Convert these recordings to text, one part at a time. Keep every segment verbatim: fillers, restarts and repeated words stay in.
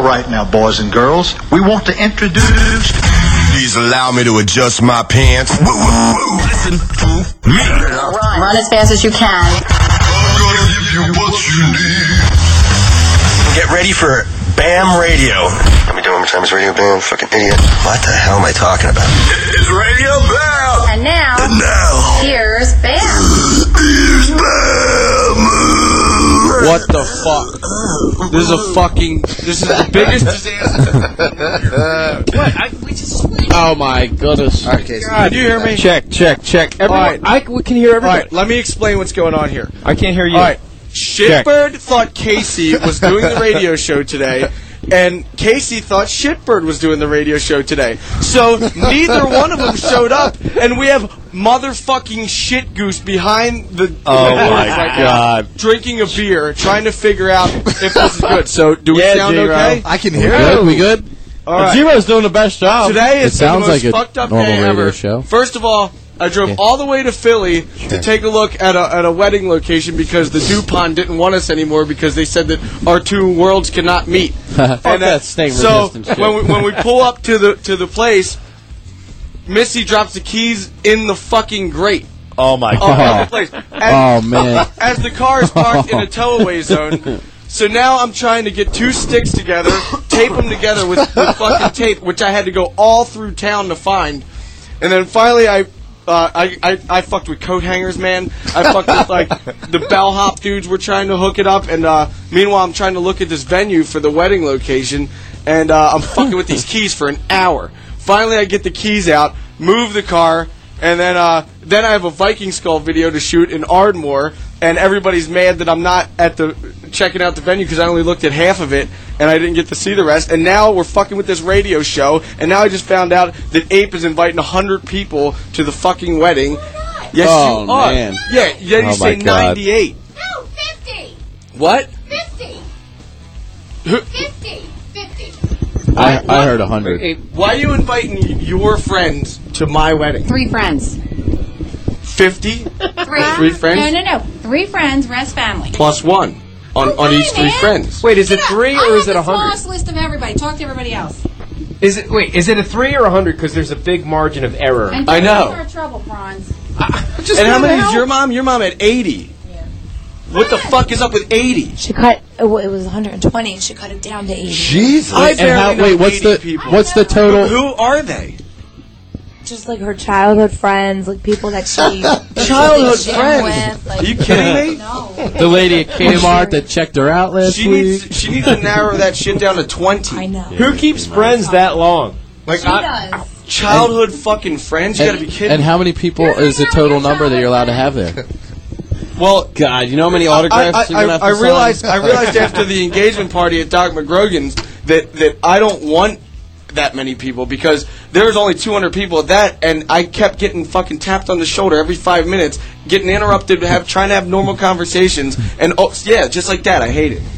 right now, boys and girls. We want to introduce... Please allow me to adjust my pants. Woo, woo, woo. Listen to me. Run. Run as fast as you can. I'm gonna give you what you need. Get ready for BAM Radio. Let me do one more time. It's Radio BAM. Fucking idiot. What the hell am I talking about? It's Radio BAM. And now, and now, here's BAM. Here's BAM. What the fuck? This is a fucking. This is the biggest disaster. What? I, we just. Oh my goodness! Okay, so can you hear me? Check, check, check. Everyone, All right. I we can hear everybody. All right, let me explain what's going on here. I can't hear you. All right, Shitbird thought Casey was doing the radio show today, and Casey thought Shitbird was doing the radio show today. So neither one of them showed up, and we have motherfucking Shit Goose behind the. the Oh my right God! Now, drinking a beer, trying to figure out if this is good. So do we Yeah, sound J-Ro. okay? I can hear Good, you. we good? All right. Zero's doing the best job. Today It is the sounds most like a fucked up normal day radio ever. show. First of all, I drove Yeah. all the way to Philly to take a look at a, at a wedding location because the DuPont didn't want us anymore because they said that our two worlds cannot meet. Fuck And, uh, that snake so resistant shit. when we, when we pull up to the to the place, Missy drops the keys in the fucking grate. Oh my Of God! the place. Oh, As, man. as the car is parked in a tow-away zone. So now I'm trying to get two sticks together, tape them together with, with fucking tape, which I had to go all through town to find. And then finally I uh, I, I, I fucked with coat hangers, man. I fucked with, like, the bellhop dudes were trying to hook it up. And uh, meanwhile, I'm trying to look at this venue for the wedding location. And uh, I'm fucking with these keys for an hour. Finally, I get the keys out, move the car, and then uh, then I have a Viking Skull video to shoot in Ardmore, and everybody's mad that I'm not at the checking out the venue because I only looked at half of it, and I didn't get to see the rest. And now we're fucking with this radio show, and now I just found out that Ape is inviting one hundred people to the fucking wedding. Yes, Oh, you are. man. Yeah, yeah you Oh, say my God. ninety-eight. No, fifty. What? fifty. Who- fifty. fifty. I, I heard a hundred. Ape, why are you inviting your friends to my wedding? Three friends. fifty Three. Three friends? No, no, no. Three friends, rest family. plus one on, on Okay, each three man. friends. Wait, is it Yeah, three I or is have it a the hundred? smallest list of everybody. Talk to everybody else. Is it wait? Is it a three or a hundred? Because there's a big margin of error. And I know. Our trouble, prawns. And how many is your mom? Your mom had eighty. What the fuck is up with eighty? She cut. Oh, it was one hundred twenty, and she cut it down to eighty. Jesus. I and barely how, know wait, what's eighty the people. what's the total? Who are they? Just like her childhood friends, like people that she Childhood she friends? with. Like, Are you kidding me? No. The lady at Kmart that checked her out last She week. needs she needs to narrow that shit down to twenty. I know. Who keeps friends that long? Like She I- does. childhood fucking friends. You and, gotta be kidding. and how many people is the total number that you're allowed to have there? well, God, you know how many I, autographs I, you're gonna have I, to I realized sign? I realized after the engagement party at Doc McGrogan's that that I don't want that many people because there was only two hundred people at that, and I kept getting fucking tapped on the shoulder every five minutes, getting interrupted, have trying to have normal conversations, and oh yeah, just like that, I hate it.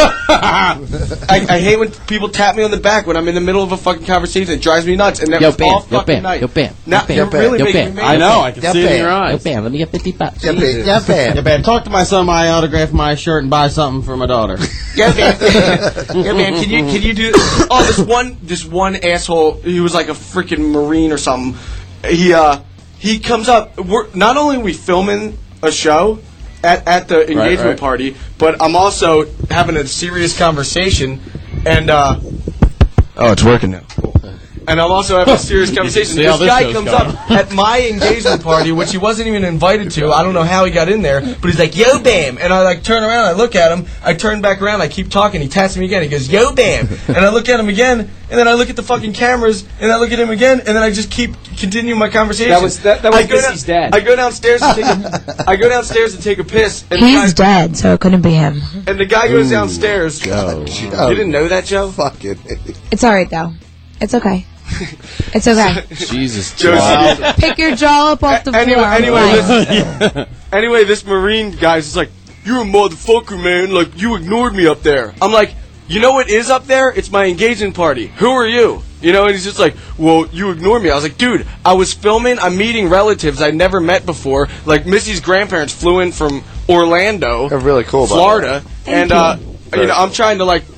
I, I hate when people tap me on the back when I'm in the middle of a fucking conversation. It drives me nuts, and that Yo, was all Bam, yo, fucking Bam, night. yo, Bam, Now yo, Bam, you're really yo, making Bam. me I mad. know. I can Yeah, see it in your Bam. Yo, eyes. Bam, let me get fifty bucks. Yeah, bam. Yeah, bam. Yeah, man. Talk to my son, my autograph my shirt, and buy something for my daughter. Yeah, man. Yeah, man. Can you can you do? Oh, this one this one asshole. He was like a freaking Marine or something. He uh he comes up. We're not only are we filming a show at at the engagement right. party, but I'm also having a serious conversation. And uh oh, it's working now. And I'm also having a serious conversation. See how This this guy show's comes going. up at my engagement party, which he wasn't even invited to. I don't know how he got in there, but he's like, "Yo, Bam!" And I like turn around, I look at him, I turn back around, I keep talking. He taps me again. He goes, "Yo, Bam!" And I look at him again, and then I look at the fucking cameras, and I look at him again, and then I just keep continuing my conversation. That was- that- that was I go Missy's dad. I go downstairs to take a, I go downstairs to take a piss, and the He's guy, dead, so it couldn't be him. and the guy goes downstairs. Go. You didn't know that, Joe? Fucking. It's all right though. It's okay. It's okay. Jesus. Joe, Wow. Pick your jaw up off the Anyway, floor. I'm anyway, fine. this, anyway, this Marine guy's just like, "You're a motherfucker, man. Like, you ignored me up there." I'm like, "You know what is up there? It's my engagement party. Who are you?" You know, and he's just like, "Well, you ignored me." I was like, "Dude, I was filming. I'm meeting relatives I'd never met before. Like, Missy's grandparents flew in from Orlando, They're really cool, by the Florida, Thank and you. uh, you know, I'm trying to like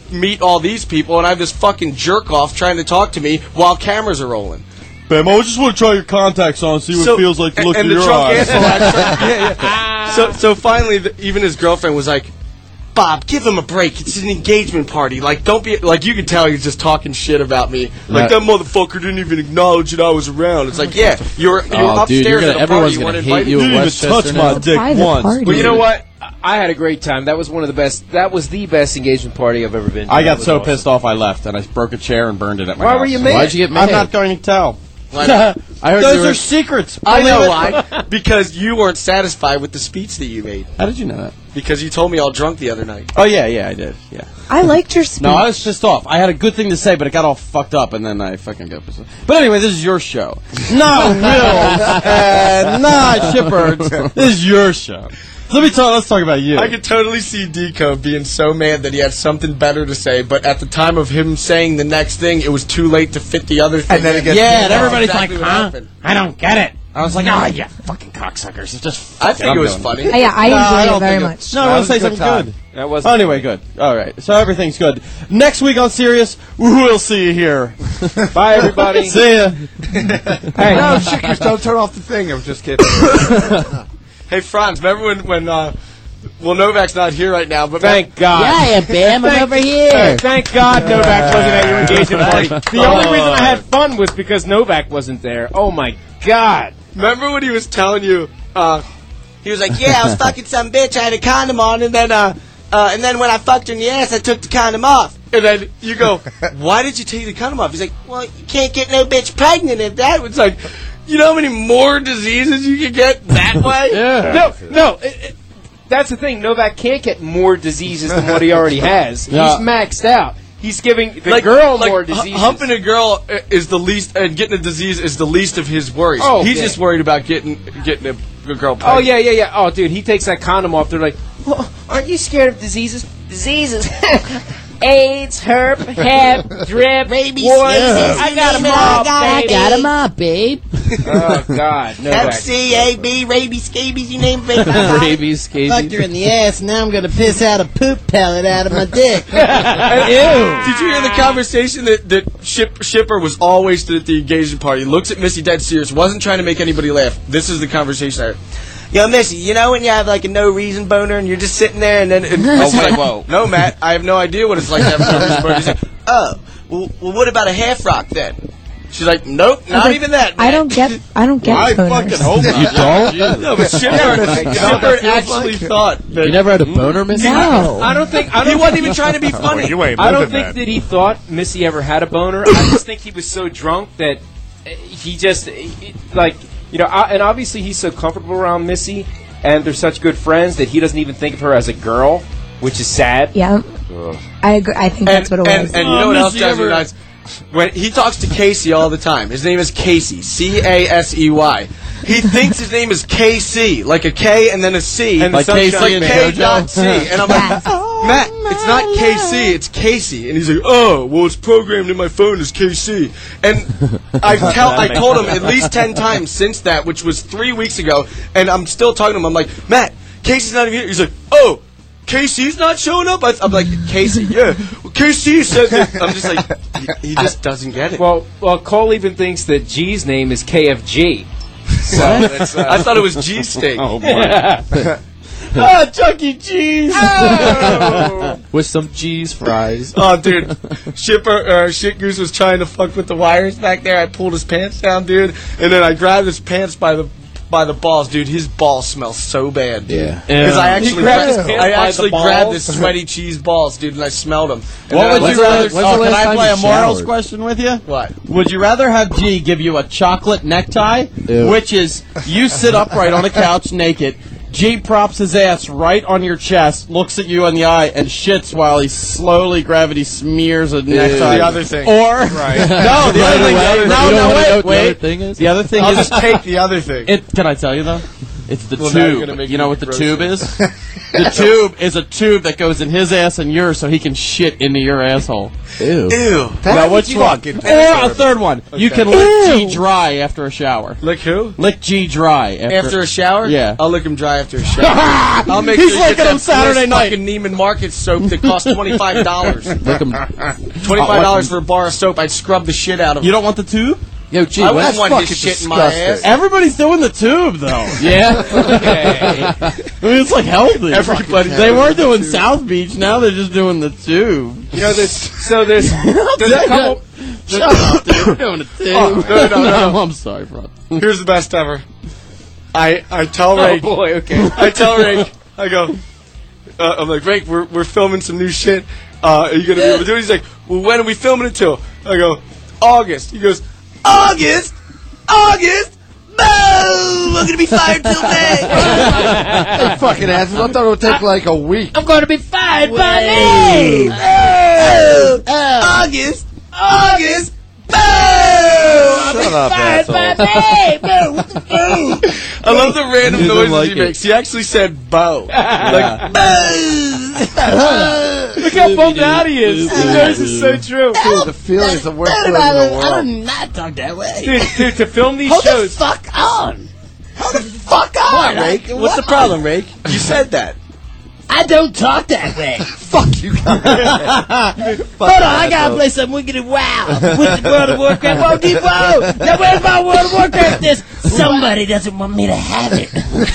meet all these people, and I have this fucking jerk off trying to talk to me while cameras are rolling. Bam, I just want to try your contacts on, see what So- it feels like to look and in the your drunk eyes. asshole I- yeah, yeah. So, so finally, the, even his girlfriend was like, Bob, give him a break. It's an engagement party. Like, don't be like. You can tell he's just talking shit about me. Like Right. that motherfucker didn't even acknowledge that I was around. It's like, yeah, you're you're Oh, upstairs dude, you're gonna- at a everyone's party. You gonna weren't hate invited. you in You didn't even touch Westchester my now. dick private once. party. Well, you know what? I had a great time. That was one of the best. That was the best engagement party I've ever been to. I got That was so awesome. pissed off I left, and I broke a chair and burned it at my Why house. were you mad? Why'd you get mad? I'm not going to tell. Why not? I heard Those you were, are secrets. I know Believe why. it. Because you weren't satisfied with the speech that you made. How did you know that? Because you told me all drunk the other night. Oh, yeah, yeah, I did. Yeah. I liked your speech. No, I was pissed off. I had a good thing to say, but it got all fucked up, and then I fucking got pissed off. But anyway, this is your show. Not Will's, and not Shipper's. This is your show. So let me talk. Let's talk about you. I could totally see Deco being so mad that he had something better to say, but at the time of him saying the next thing, it was too late to fit the other thing. And then it gets- yeah, and That's everybody's exactly like, what huh? happened. I don't get it. I was like, ah, yeah, fucking cocksuckers. It's just. I think I'm it was doing funny. Uh, yeah, I No, I enjoyed don't it very think it- much. No, I want to say something good. That was Oh, anyway, good. All right, so everything's good. Next week on Sirius, we'll see you here. Bye, everybody. See ya. Hey, No, Shickers, don't turn off the thing. I'm just kidding. Hey, Franz, remember when, when uh, well, Novak's not here right now, but thank God. Yeah, Bam, I'm over here. Hey, thank God Novak wasn't at your engagement party. The only reason I had fun was because Novak wasn't there. Oh my God. remember when he was telling you, uh, he was like, yeah, I was fucking some bitch, I had a condom on, and then, uh, uh, and then when I fucked her in the ass, I took the condom off. And then you go, why did you take the condom off? He's like, well, you can't get no bitch pregnant if that was like, you know how many more diseases you can get that way? Yeah. No, no. It, it, that's the thing. Novak can't get more diseases than what he already has. Yeah. He's maxed out. He's giving the Like, girl like, more hu- diseases. Humping a girl uh, is the least, and getting a disease is the least of his worries. Oh, He's yeah. just worried about getting getting a, a girl pregnant. Oh yeah, yeah, yeah. Oh, dude, he takes that condom off. They're like, well, aren't you scared of diseases? Diseases. AIDS, herp, hep, drip, rabies. I got them all, I baby. got him up, babe. Oh God, Novak. C, A, B, rabies, scabies, you name it. Rabies, scabies. in the ass, now I'm gonna piss out a poop pellet out of my dick. Did you hear the conversation that, that Ship, Shipper was all wasted at the engagement party? Looks at Missy dead serious, wasn't trying to make anybody laugh. This is the conversation I heard. Yo, Missy, you know when you have like a no reason boner and you're just sitting there and then. And Oh, wait, whoa. No, Matt, I have no idea what it's like to have a no reason boner. He's like, oh, well, well, what about a half rock then? She's like, nope, not Okay, even that. I Matt." don't get. I don't get I boners. fucking hope not. You don't? No, but Shipper, Shipper actually thought that. You never had a boner, Missy? No. I don't think. I He don't wasn't even trying to be funny. you ain't I don't living think that. that he thought Missy ever had a boner. I just think he was so drunk that uh, he just he- like you know. I, and obviously he's so comfortable around Missy, and they're such good friends that he doesn't even think of her as a girl, which is sad. Yeah. I agree. I think that's what it and, was. And you know what else drives me nuts? When he talks to Casey all the time, his name is Casey, C A S E Y. He thinks his name is K C, like a K and then a C, And like the K sunshine C, like and K dot C. And I'm like, Matt, it's not K C, it's Casey. And he's like, oh, well, it's programmed in my phone as K C. And I tell, I told him at least ten times since that, which was three weeks ago, and I'm still talking to him. I'm like, Matt, Casey's not even here. He's like, oh. K C's not showing up? I, I'm like, Casey, yeah. Well, K C said that. I'm just like, he, he just doesn't get it. Well, well, Cole even thinks that G's name is K F G. So that's, uh, I thought it was G steak. Oh, boy. Ah, Chuck E. Cheese. Oh. With some cheese fries. Oh, dude, Shipper, uh, Shit Goose was trying to fuck with the wires back there. I pulled his pants down, dude, and then I grabbed his pants by the by the balls, dude. His balls smell so bad, dude. Yeah. Because I actually, grabbed his gra- pants I by the actually balls? grabbed his sweaty cheese balls, dude, and I smelled them. And What then would I you the- rather? when's the Oh, last can I time play you a morals showered? question with you? What? Would you rather have G give you a chocolate necktie, Ew. which is you sit upright on a couch naked, G props his ass right on your chest, looks at you in the eye, and shits while he slowly gravity smears a necktie? The other thing. Or no, the other Right thing. away, No, you don't no, wanna know wait, what the other wait. thing is? The other thing I'll is just take the other thing. it. Can I tell you though? It's the Well, now you're gonna tube. make You me know what the gross tube it. is? The tube is a tube that goes in his ass and yours, so he can shit into your asshole. Ew. Ew. Now, which one? Or a third one. You can lick G dry after a shower. Lick who? Lick G dry after, After a shower? Yeah. I'll lick him dry after a shower. I'll make He's sure you licking get him that Saturday Bliss night. fucking Neiman Marcus soap that costs twenty-five dollars. Lick him. twenty-five dollars for a bar of soap. I'd scrub the shit out of him. You don't want the tube? Yo, gee, I that's wouldn't want his fucking shit in my ass. disgusting. Everybody's doing the tube, though. Yeah. I mean, it's like healthy. Everybody's They doing were the doing tube. South Beach. Now they're just doing the tube. You know, there's so there's there's a couple. Shut up, dude. We're doing a tube. Oh, no, no, no. I'm sorry, bro. Here's the best ever. I I tell Oh Rake. boy, okay. I tell Rake. I go. Uh, I'm like, Rake, we're we're filming some new shit. Uh, are you gonna be able to do it? He's like, well, when are we filming it till? I go, August. He goes, August, August. Boom! We're gonna be fired till May. Hey, fucking asshole. I thought it would take like a week. I'm going to be fired by me. Oh, August, August. Boom! Shut up, Fired by asshole. me. Boo, what the boo? I love the random He doesn't noises like he it. makes. He actually said bow. Like, Look how bummed out he is. He knows it's so true. Dude, the feeling is the worst Dude, feeling in I the would- I world. would not talk that way. Dude, dude, to film these Hold the shows. fuck on. Hold the fuck on. Rake, I- what's the problem, Rake? You said that. I don't talk that way. Fuck you guys. Hold on, I gotta play some Wicked Wow with the World of Warcraft. Whoa, deep whoa! Now where's my World of Warcraft disc? Somebody doesn't want me to have it.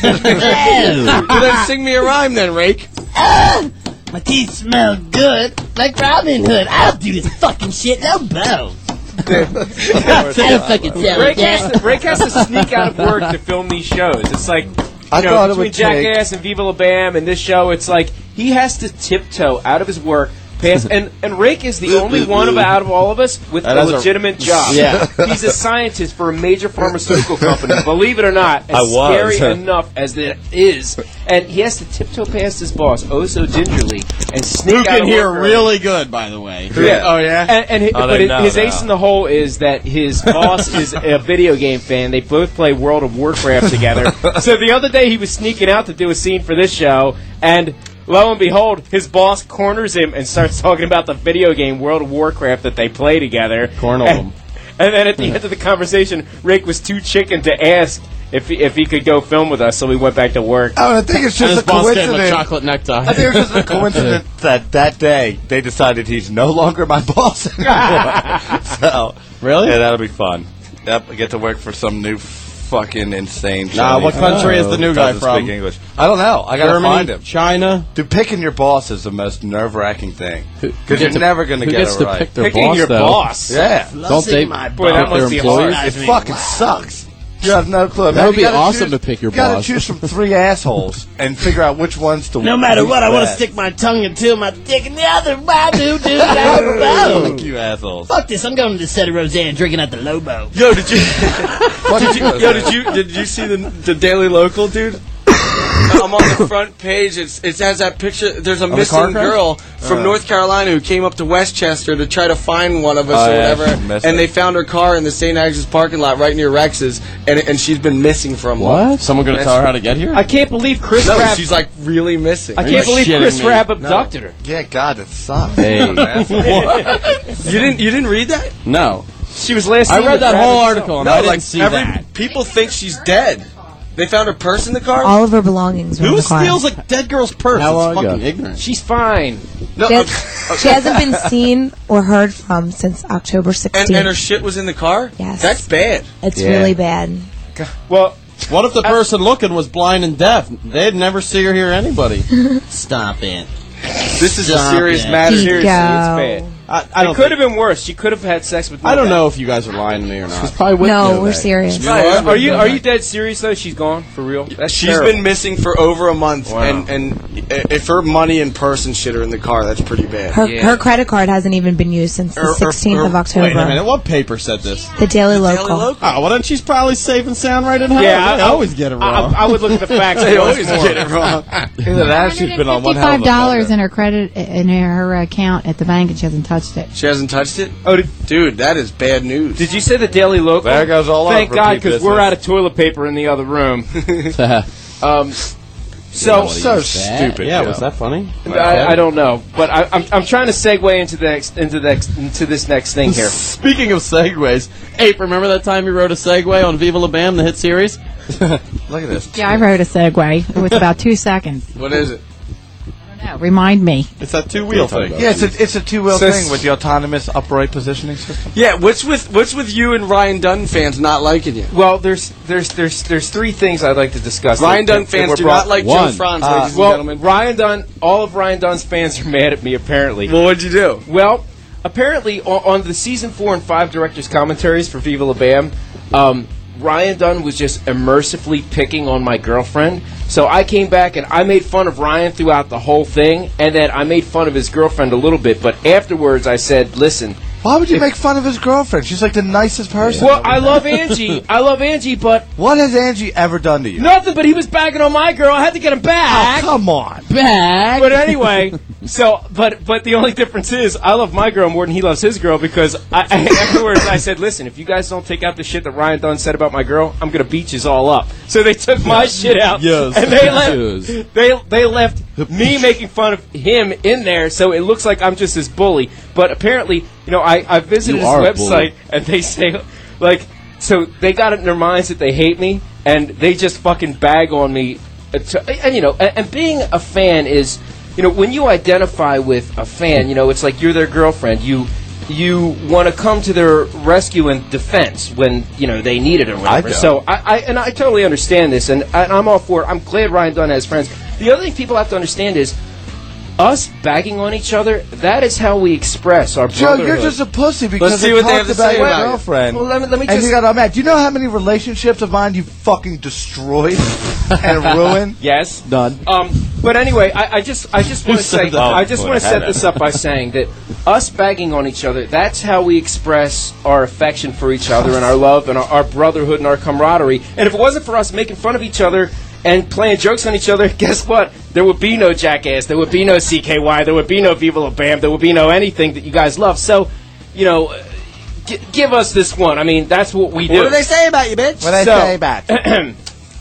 Well, then sing me a rhyme then, Rake. Ah, my teeth smell good, like Robin Hood. I'll do this fucking shit, no bones. I don't fucking tell Rake you has, that. to, Rake has to sneak out of work to film these shows. It's like, you I know, thought it between would take- Jackass and Viva La Bam and this show, it's like he has to tiptoe out of his work. Past, and, and Rake is the only one of, out of all of us with That a is a- legitimate job. Yeah. He's a scientist for a major pharmaceutical company. Believe it or not, as I was. scary enough as it is. And he has to tiptoe past his boss oh so gingerly and sneak Who out can of hear work. really good, by the way. Yeah. Oh, yeah? And, and hi- Oh, but they it- know his now. ace in the hole is that his boss is a video game fan. They both play World of Warcraft together. So the other day he was sneaking out to do a scene for this show, and lo and behold, his boss corners him and starts talking about the video game World of Warcraft that they play together. Cornel and, him. and then at the end of the conversation, Rick was too chicken to ask if he, if he could go film with us, so we went back to work. Oh, I think it's And just his a boss gave him a coincidence. chocolate necktie. I think it's just a coincidence that that day they decided he's no longer my boss anymore. So Really? Yeah, that'll be fun. Yep, I get to work for some new fucking insane. Nah, Chinese what country is the new guy doesn't from? Speak English. I don't know. I gotta Germany, find him. China. Dude, picking your boss is the most nerve-wracking thing Who because you're gets to- never gonna who get gets it to right. pick their Picking boss, your though? boss. Yeah, Don't they my Boy, that pick their must be employees? hard. it fucking sucks. You have no clue. That Man, would you be gotta awesome choose- to pick your you gotta boss. choose from three assholes and figure out which ones to. No matter what, I want to best. stick my tongue into my dick in the other. Wow, do, do, Fuck do, you assholes. Fuck this, I'm going to the set of Roseanne drinking at the Lobo. Yo, did you? did you yo, did you? Did you see the the Daily Local, dude? I'm on the front page. It's it has that picture. There's a the car missing crash? girl from North Carolina who came up to Westchester to try to find one of us Oh, or yeah, whatever. she's missing. And they found her car in the Saint Agnes parking lot right near Rex's, and and she's been missing for a month. What? Someone gonna tell her how to get here? I can't believe Chris No, Rapp. she's like really missing. I Are you can't believe shitting Chris me? Rapp abducted her. Yeah, God, that sucks. Hey. You didn't you didn't read that? No. She was last. I seen read with that Rabbit whole herself. article and No, I didn't like see every that. people think she's dead. They found her purse in the car. All of her belongings were in Who the car. steals a dead girl's purse? How It's long fucking ago? ignorant. She's fine. No, She, uh, has, she hasn't been seen or heard from since October and, sixteenth. and her shit was in the car. Yes. That's bad. It's Yeah. really bad. Well, What if the person looking was blind and deaf? They'd never see or hear anybody. Stop it. This is a Stop serious it. matter. Keep seriously, it's go. bad. I, I It don't. could think- have been worse. She could have had sex with. I don't no know if you guys are lying to me or not. Probably with No, no we're back. serious. Right. Are you are you dead serious though? She's gone for real. That's She's terrible. been missing for over a month, Wow. and and if her money and purse and shit are in the car, that's pretty bad. Her Yeah. her credit card hasn't even been used since the Or- or- sixteenth or- of October. Wait a minute. What paper said this? The Daily Daily Local. Local. Oh, well then she's probably safe and sound right at home. Yeah, I, I- always get it I, wrong. I, I would look at the facts. They once always more. get it wrong. Either that, she's been on one hell of a fifty-five dollars bummer. in her credit in her account at the bank, and she hasn't touched it. She hasn't touched it. Oh, did, Dude, that is bad news. did you say the Daily Local? There goes all our Thank God, repeat because we're business. out of toilet paper in the other room. Um, so so stupid. Yeah, Joe. was that funny? I, I don't know, but I, I'm I'm trying to segue into the next into the next into this next thing here. Speaking of segues, Ape, remember that time you wrote a segue on Viva La Bam, the hit series? Look at this. Yeah, I wrote a segue. It was about two seconds. What is it? No, remind me. It's that two-wheel thing. Yeah, it's a, it's a two-wheel So- thing with the autonomous upright positioning system. Yeah, what's with what's with you and Ryan Dunn fans not liking you? Well, there's there's there's there's three things I'd like to discuss. Ryan that- Dunn that fans were do brought- not like One. Joe Franz, Uh, ladies and well, gentlemen. Ryan Dunn, all of Ryan Dunn's fans are mad at me apparently. Well, what'd you do? Well, apparently on, on the season four and five directors' commentaries for Viva La Bam, um, Ryan Dunn was just immersively picking on my girlfriend. So I came back and I made fun of Ryan throughout the whole thing, and then I made fun of his girlfriend a little bit. But afterwards, I said, "Listen." Why would you make fun of his girlfriend? She's like the nicest person. Well, I love Angie. I love Angie, but What has Angie ever done to you? nothing. But he was bagging on my girl. I had to get him back. Oh, come on. Back. But anyway, so but but the only difference is I love my girl more than he loves his girl because I, I, afterwards I said, listen, if you guys don't take out the shit that Ryan Dunn said about my girl, I'm gonna beat yous all up. So they took my shit out, Yes. and they left Yes. they they left me making fun of him in there, so it looks like I'm just this bully. But apparently, you know, I I visited You his are a website bully. and they say like so they got it in their minds that they hate me and they just fucking bag on me. To, and you know, and, and being a fan is, you know, when you identify with a fan, you know, it's like you're their girlfriend. You you want to come to their rescue and defense when you know they need it or whatever. I do. So I, I and I totally understand this, and, and I'm all for it. I'm glad Ryan Dunn has friends. The other thing people have to understand is us bagging on each other. That is how we express our Joe, brotherhood. you're just a pussy because Let's see they what they talked have to about say your about you. girlfriend. Well, let me- let me and just- you got all mad. Do you know how many relationships of mine you fucking destroyed and ruined? Yes. None. Um, but anyway, I, I just I just want to said say that? I just Oh, want to I set had this that. up by saying that us bagging on each other, that's how we express our affection for each other and our love and our, our brotherhood and our camaraderie. And if it wasn't for us making fun of each other and playing jokes on each other, guess what? There would be no Jackass, there would be no C K Y, there would be no Viva La Bam, there would be no anything that you guys love. So, you know, uh, g- give us this one. I mean, that's what we do. What do they say about you, bitch? What I So- say back? A-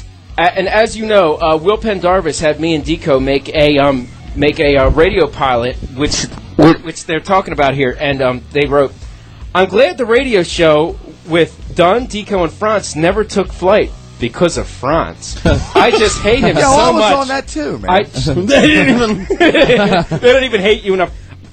and as you know, uh, Will Pendarvis had me and Deco make a um, make a uh, radio pilot, which which they're talking about here, and um, they wrote, "I'm glad the radio show with Dunn, Deco, and Franz never took flight because of Franz. I just hate him Yo, so I was much. on that too, man. I, they didn't even they don't even hate you enough.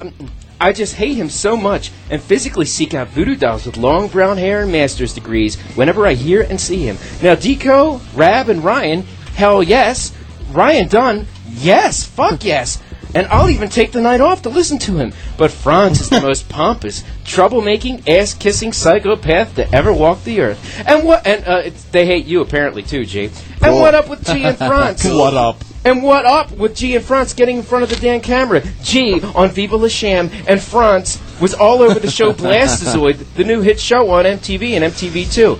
I just hate him so much and physically seek out voodoo dolls with long brown hair and master's degrees whenever I hear and see him. Now, Deco, Rab, and Ryan, hell yes. Ryan Dunn, yes, fuck yes. And I'll even take the night off to listen to him. But Franz is the most pompous, troublemaking, ass-kissing psychopath to ever walk the earth. And what? And uh, it's, they hate you apparently too, G. And what up with G and Franz? What up? And what up with G and Franz getting in front of the damn camera? G on Viva La Sham, and Franz was all over the show Blastozoid, the new hit show on M T V and M T V two.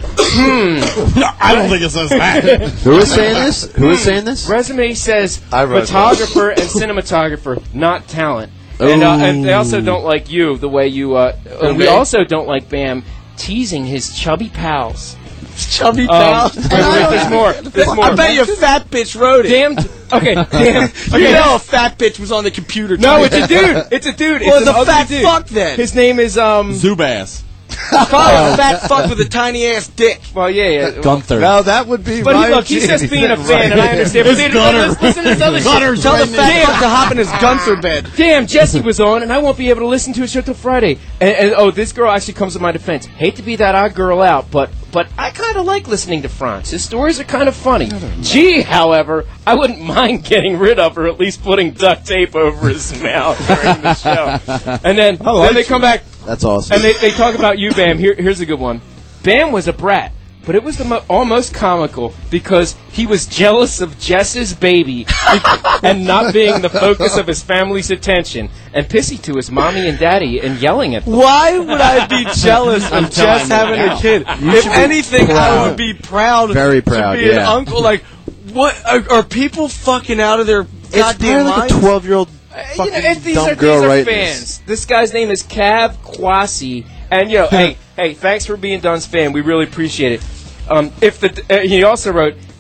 Hmm. No, I don't think it says that. Who is saying this? Who is saying this? Resume says I wrote photographer and cinematographer, not talent. And, uh, and they also don't like you the way you. Uh, and we Okay. also don't like Bam teasing his chubby pals. Chubby Um, pal. wait, wait, there's more. There's more. I bet you a fat bitch wrote it. Damn. Okay. Damn. You know a fat bitch was on the computer. No, typing. it's a dude. It's a dude. Well, it's it's an a ugly fat dude. fuck then. His name is um. Zubass. Probably a fat fuck with a tiny ass dick. Well, yeah, yeah. Gunther. No, that would be. But he, Ryan look, he's G. just being a fan, and I understand. But dude, listen, listen to this other shit. Tell the fat fuck to hop in his Gunther bed. Damn, Jesse was on, and I won't be able to listen to his show till Friday. And, and oh, this girl actually comes to my defense. Hate to be that odd girl out, but but I kind of like listening to Franz. His stories are kind of funny. Gee, however, I wouldn't mind getting rid of or at least putting duct tape over his mouth during the show. And then, then they come back. That's awesome. And they, they talk about you, Bam. Here, here's a good one. Bam was a brat, but it was the mo- almost comical because he was jealous of Jess's baby and not being the focus of his family's attention, and pissy to his mommy and daddy and yelling at them. Why would I be jealous of Jess having a kid? If anything, I would be proud. Very proud, to be an yeah. uncle. Like, what are, are people fucking out of their It's goddamn probably like minds? a twelve-year-old Uh, you fucking know, and these dumb are, girl these are writing fans. this. This guy's name is Cav Kwasi, and you know, hey, hey, thanks for being Dunn's fan. We really appreciate it. Um, if the uh, he also wrote,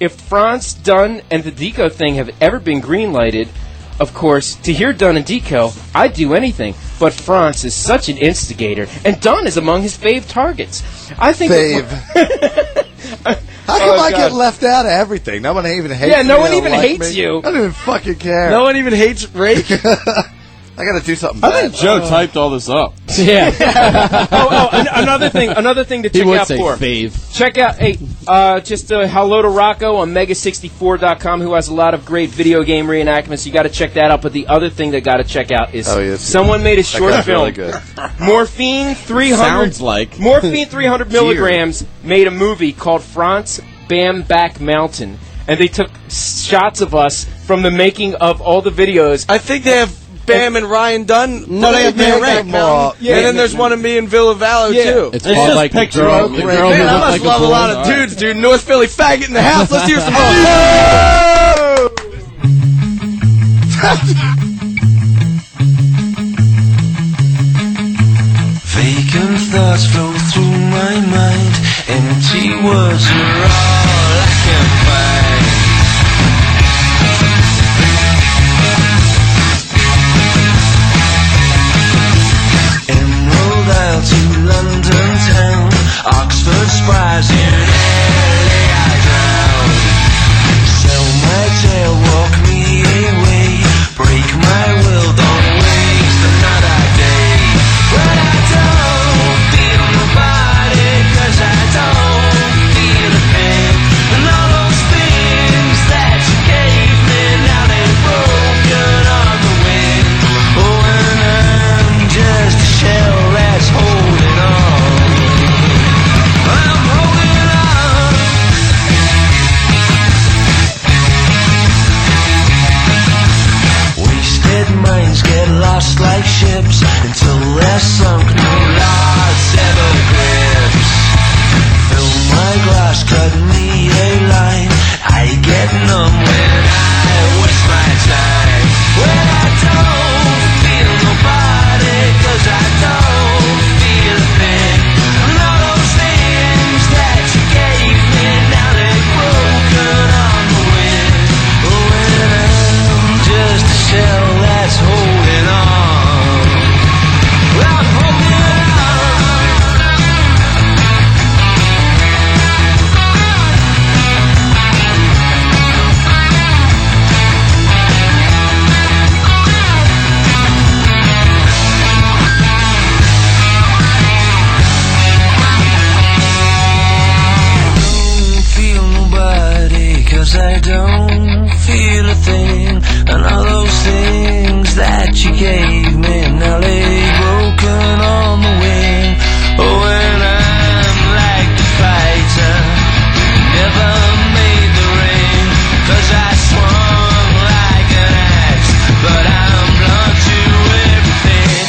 if France, Dunn, and the Deco thing have ever been greenlighted, of course, to hear Dunn and Deco, I'd do anything. But France is such an instigator, and Dunn is among his fave targets. I think. Fave. How come Oh, I God. get left out of everything? No one even hates Yeah, me. no they one don't even like hates me. you. I don't even fucking care. No one even hates Rake. I gotta do something I bad. think Joe typed all this up. Yeah. oh, oh, an- another thing. Another thing to He check would out say for. fave. Check out, hey, uh, just uh, hello to Rocco on Mega sixty-four dot com, who has a lot of great video game reenactments. You got to check that out. But the other thing that got to check out is Oh, yes. someone made a That short guy's film. really good. Morphine three hundred. Sounds like. Morphine three hundred milligrams made a movie called France Bam Back Mountain, and they took shots of us from the making of all the videos. I think they have Bam and Ryan Dunn. No, they have Bam Bam Back Back Mountain. Mountain. Yeah, and then there's one of me in Villa Vallo, Yeah. too. It's, It's called just like the picture girl, of the Ray. girl Man, who I looked must like love a a boy. lot of dudes, dude. North Philly faggot in the house. Let's hear some. Vacant thoughts flow through my mind. Empty words are all I can find. Emerald Isle to London town. Oxford Spires in L A I drown. Sell my tail, walk me away. Break my will, don't waste another day. But I don't feel nobody, 'cause I don't feel a thing. And all those things that you gave me, now they're broken on the wind. Oh, and I'm just a shell that's holding on. I'm holding on. Wasted minds get lost like ships until they're sunk, no loss ever grips. Fill my glass, cut me a line. I get numb when I waste my time. When I don't feel nobody, 'cause I don't feel a thing. And all those things that you gave me, now they're broken on the wind. Oh, and I'm just a shell that's holding on. I'm holding on. Don't feel nobody, 'cause I don't feel a thing. And all those things that you gave me, now they broken on the wing. Oh, and I'm like the fighter who never made the ring. 'Cause I swung like an axe, but I'm blunt to everything.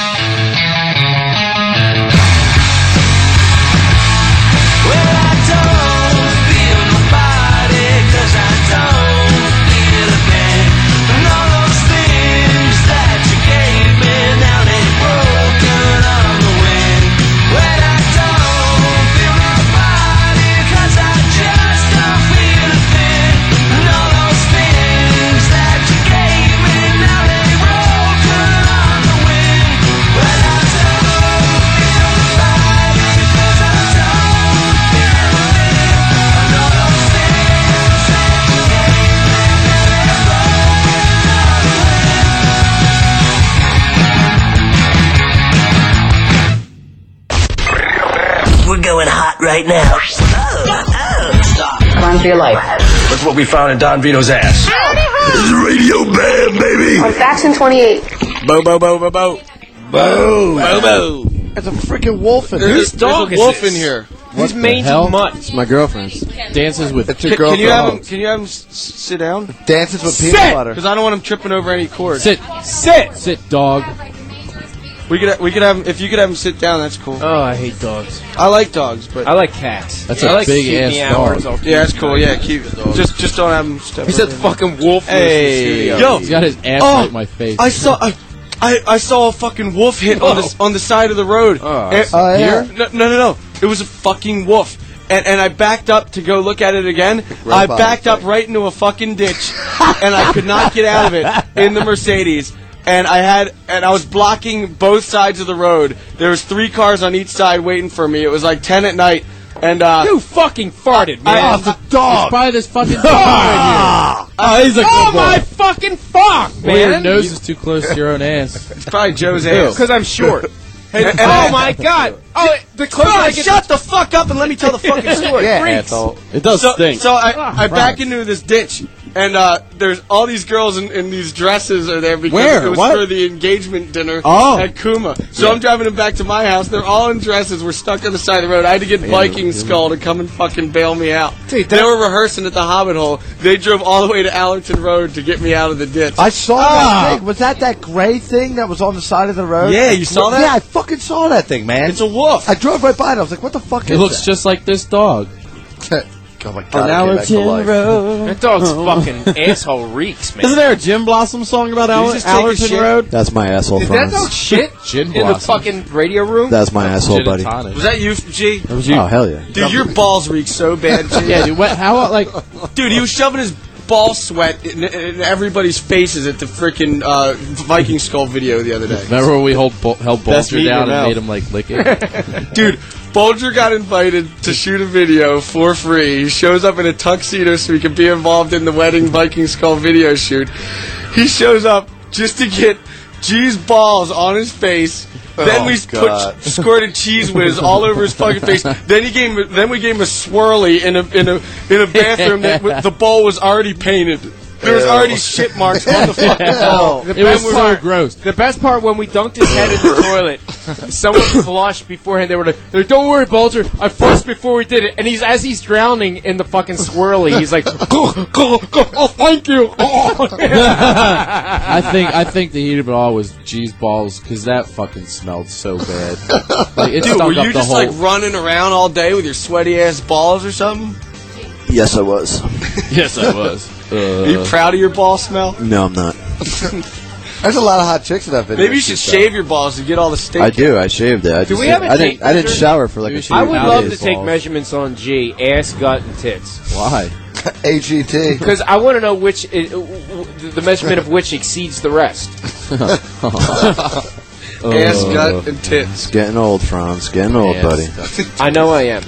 Well, I don't feel nobody, 'cause I don't feel a thing. And all those things that you gave me, now they're broken on the wind. Well, I don't feel nobody, 'cause I just don't feel a thing. And all those things that you gave me, now they're broken on the wind. Well, I don't feel nobody, 'cause I don't feel a thing. And all those things that you gave me, now they're broken on the wind. We're going hot right now. Run for your life. Look what we found in Don Vito's ass. This is Radio Bam, baby. On faction twenty-eight. Bo bo bo bo bo. Bo. Bo bo. It's a freaking wolf in Whose there. dog there's a is wolf this? in here. What Who's the mange hell? mutt? It's my girlfriend's. Dances with It's two your Can, can you have him? girlfriend. Can you have him s- s- sit down? Dances with Sit! peanut butter. Because I don't want him tripping over any cords. Sit, Sit! sit, dog. We could we could have him, if you could have him sit down. That's cool. Oh, I hate dogs. I like dogs, but I like cats. That's I a like big cute ass meowers, dog. all yeah, that's cute. cool. Yeah, keep just just don't have him step. He said over fucking wolf. Hey, in the yo. He's got his ass Oh, right in my face. I saw I, I, I saw a fucking wolf hit on the on the side of the road. Oh, And- Oh, yeah. no, no, no, no. It was a fucking wolf. and, and I backed up to go look at it again. I backed up right into a fucking ditch, and I could not get out of it in the Mercedes. And I had, and I was blocking both sides of the road. There was three cars on each side waiting for me. It was like ten at night, and uh, you fucking farted, man. I, the dog. It's probably this fucking dog right here. Oh, he's a oh good my boy. fucking fuck, man! Well, your nose is too close to your own ass. It's probably Joe's ass Because I'm short. And, and oh I, my god! Oh, the closer God, I get shut the fuck up and let me tell the fucking story. Yeah, freaks. asshole. It does So, stink. so I, I back into this ditch, and uh, there's all these girls in, in these dresses are there because Where? it was What? for the engagement dinner Oh. at Kuma. So I'm driving them back to my house. They're all in dresses. We're stuck on the side of the road. I had to get Viking Skull to come and fucking bail me out. Dude, they were rehearsing at the Hobbit Hole. They drove all the way to Allerton Road to get me out of the ditch. I saw Ah. that thing. Was that that gray thing that was on the side of the road? Yeah, you saw that? Yeah, I fucking saw that thing, man. It's a wolf. I drove right by it. I was like, what the fuck It is looks that? just like this dog. Oh my god, On I came back to Allerton life. Road. That dog's fucking asshole reeks, man. Isn't there a Jim Blossom song about you Aller- just take a Allerton shit? Road? That's my asshole, Did that Franz. dog shit Gin in the blossoms. fucking radio room? That's my asshole, Gin and buddy. tonic. Was that you, G? That was you. Oh, hell yeah. Dude, your balls reek so bad, G. Yeah, dude. What, how like? Dude, he was shoving his ball sweat in, in everybody's faces at the freaking uh, Viking Skull video the other day. Remember when we hold, bo- held Best Bulger meat in down your and mouth. made him like lick it? Dude, Bulger got invited to shoot a video for free. He shows up in a tuxedo so he can be involved in the wedding Viking Skull video shoot. He shows up just to get G's balls on his face. Then Oh, we God. put squirted cheese whiz all over his fucking face. Then he gave him, then we gave him a swirly in a in a in a bathroom that w- the bowl was already painted. There was already shit marks on the fucking bowl. The It was best so part, gross. The best part when we dunked his head in the toilet, someone flushed beforehand. They were like, they're like, "Don't worry, Bulger. I flushed before we did it." And he's as he's drowning in the fucking swirly, he's like, "Oh, thank you." I think I think the heat of it all was G's balls because that fucking smelled so bad. Like, it Dude, stunk were up you the just whole. like running around all day with your sweaty ass balls or something? Yes, I was. Yes, I was. Are you Uh, proud of your ball smell? No, I'm not. There's a lot of hot chicks in that video. Maybe you should shave your balls to get all the stink. I do. I shaved it. I, just, we have a I didn't. tape I didn't measure? shower for like Maybe a we few I would days. love to take balls. measurements on G, ass, gut, and tits, why? H E T. because I want to know which i- uh, the measurement of which exceeds the rest. Ass, gut, and tits. It's getting old, Franz. Getting old, buddy. I know I am.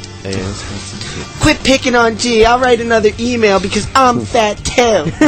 Quit picking on G. I'll write another email because I'm fat too.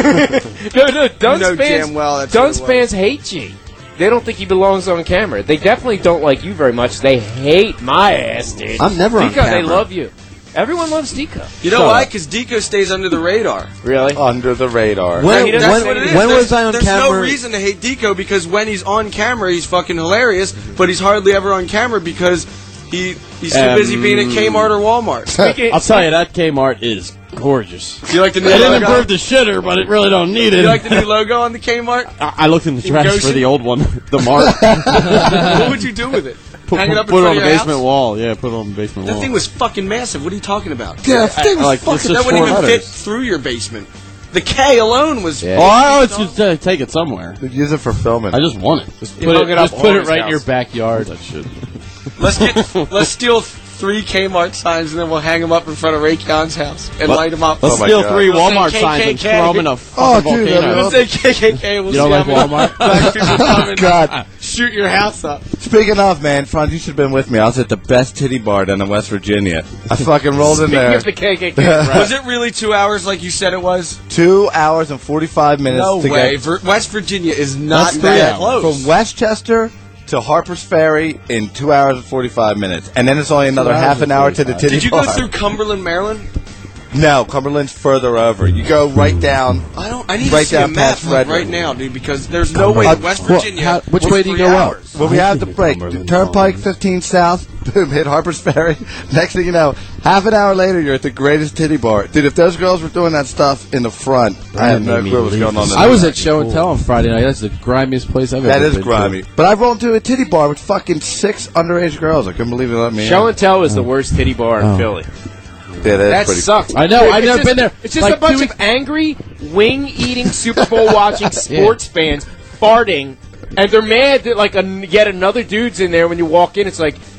No, no, Duns know fans, damn well that's Duns what it was. fans hate G. They don't think he belongs on camera. They definitely don't like you very much. They hate my ass, dude. I'm never on Deco, they camera. love you. Everyone loves Deco. You know Shut why? up. Because Deco stays under the radar. Really? Under the radar. When, he doesn't when, say what it is. when there's, was I on there's camera? no reason to hate Deco because when he's on camera, he's fucking hilarious, but he's hardly ever on camera because he he's too Um, busy being at Kmart or Walmart. Speaking- I'll tell you, that Kmart is gorgeous. Do you like the new They didn't logo? improve the shitter, but it really don't need Do it. you like the new logo on the Kmart? I, I looked in the In trash Goshen? for the old one, the mark. What would you do with it? Put, Hang it up in put it front on of the your basement house? wall. Yeah, put it on the basement That wall. thing was fucking massive. What are you talking about? Yeah, that thing was like, fucking. it's just That wouldn't four even fit letters. through your basement. The K alone was. Yeah. Oh, I always just uh, take it somewhere. Use it for filming. I just want it. Just You put hung it, it up just put on it his right in house. your backyard. That shit. Let's get. Let's steal three Kmart signs and then we'll hang them up in front of Ray Khan's house and light them up. Let's Oh my steal God. three We'll say Walmart K K signs and K. throw them in a Oh, fucking dude, volcano. I Let's say K K K. We'll You don't see like how many Walmart? black people come and God. shoot your house up. Speaking of, man, Franz, you should have been with me. I was at the best titty bar down in West Virginia. I fucking rolled in Speaking there. of the K K K, right? Was it really two hours like you said it was? Two hours and forty-five minutes No to way. get Vir- West Virginia is not That's that three close. from Westchester to Harper's Ferry in two hours and forty-five minutes, and then it's only another hours half an and hour to the forty-five. titty Did you bar. go through Cumberland, Maryland? No, Cumberland's further over. You go right down. I don't. I need Right to see a down map past like, Redwood. right now, dude, because there's no way that West Well, Virginia. how- which was way do you three go up? hours. Well, we have the break. Cumberland. Turnpike fifteen south, boom, hit Harper's Ferry. Next thing you know, half an hour later, you're at the greatest titty bar. Dude, if those girls were doing that stuff in the front, I have no made me clue what's leave going on. this in I the was back. at Show and Tell on Friday night. That's the grimiest place I've That ever is been grimy. to. But I rolled into a titty bar with fucking six underage girls. I couldn't believe they let me Show in. and Tell is the worst titty bar in Oh. Philly. Yeah, that is That pretty sucks. I know, Dude, I've it's never just- been there. It's just Like, a bunch two of angry, wing-eating, Super Bowl watching sports fans farting, and they're mad that like a, yet another dude's in there. When you walk in, it's like,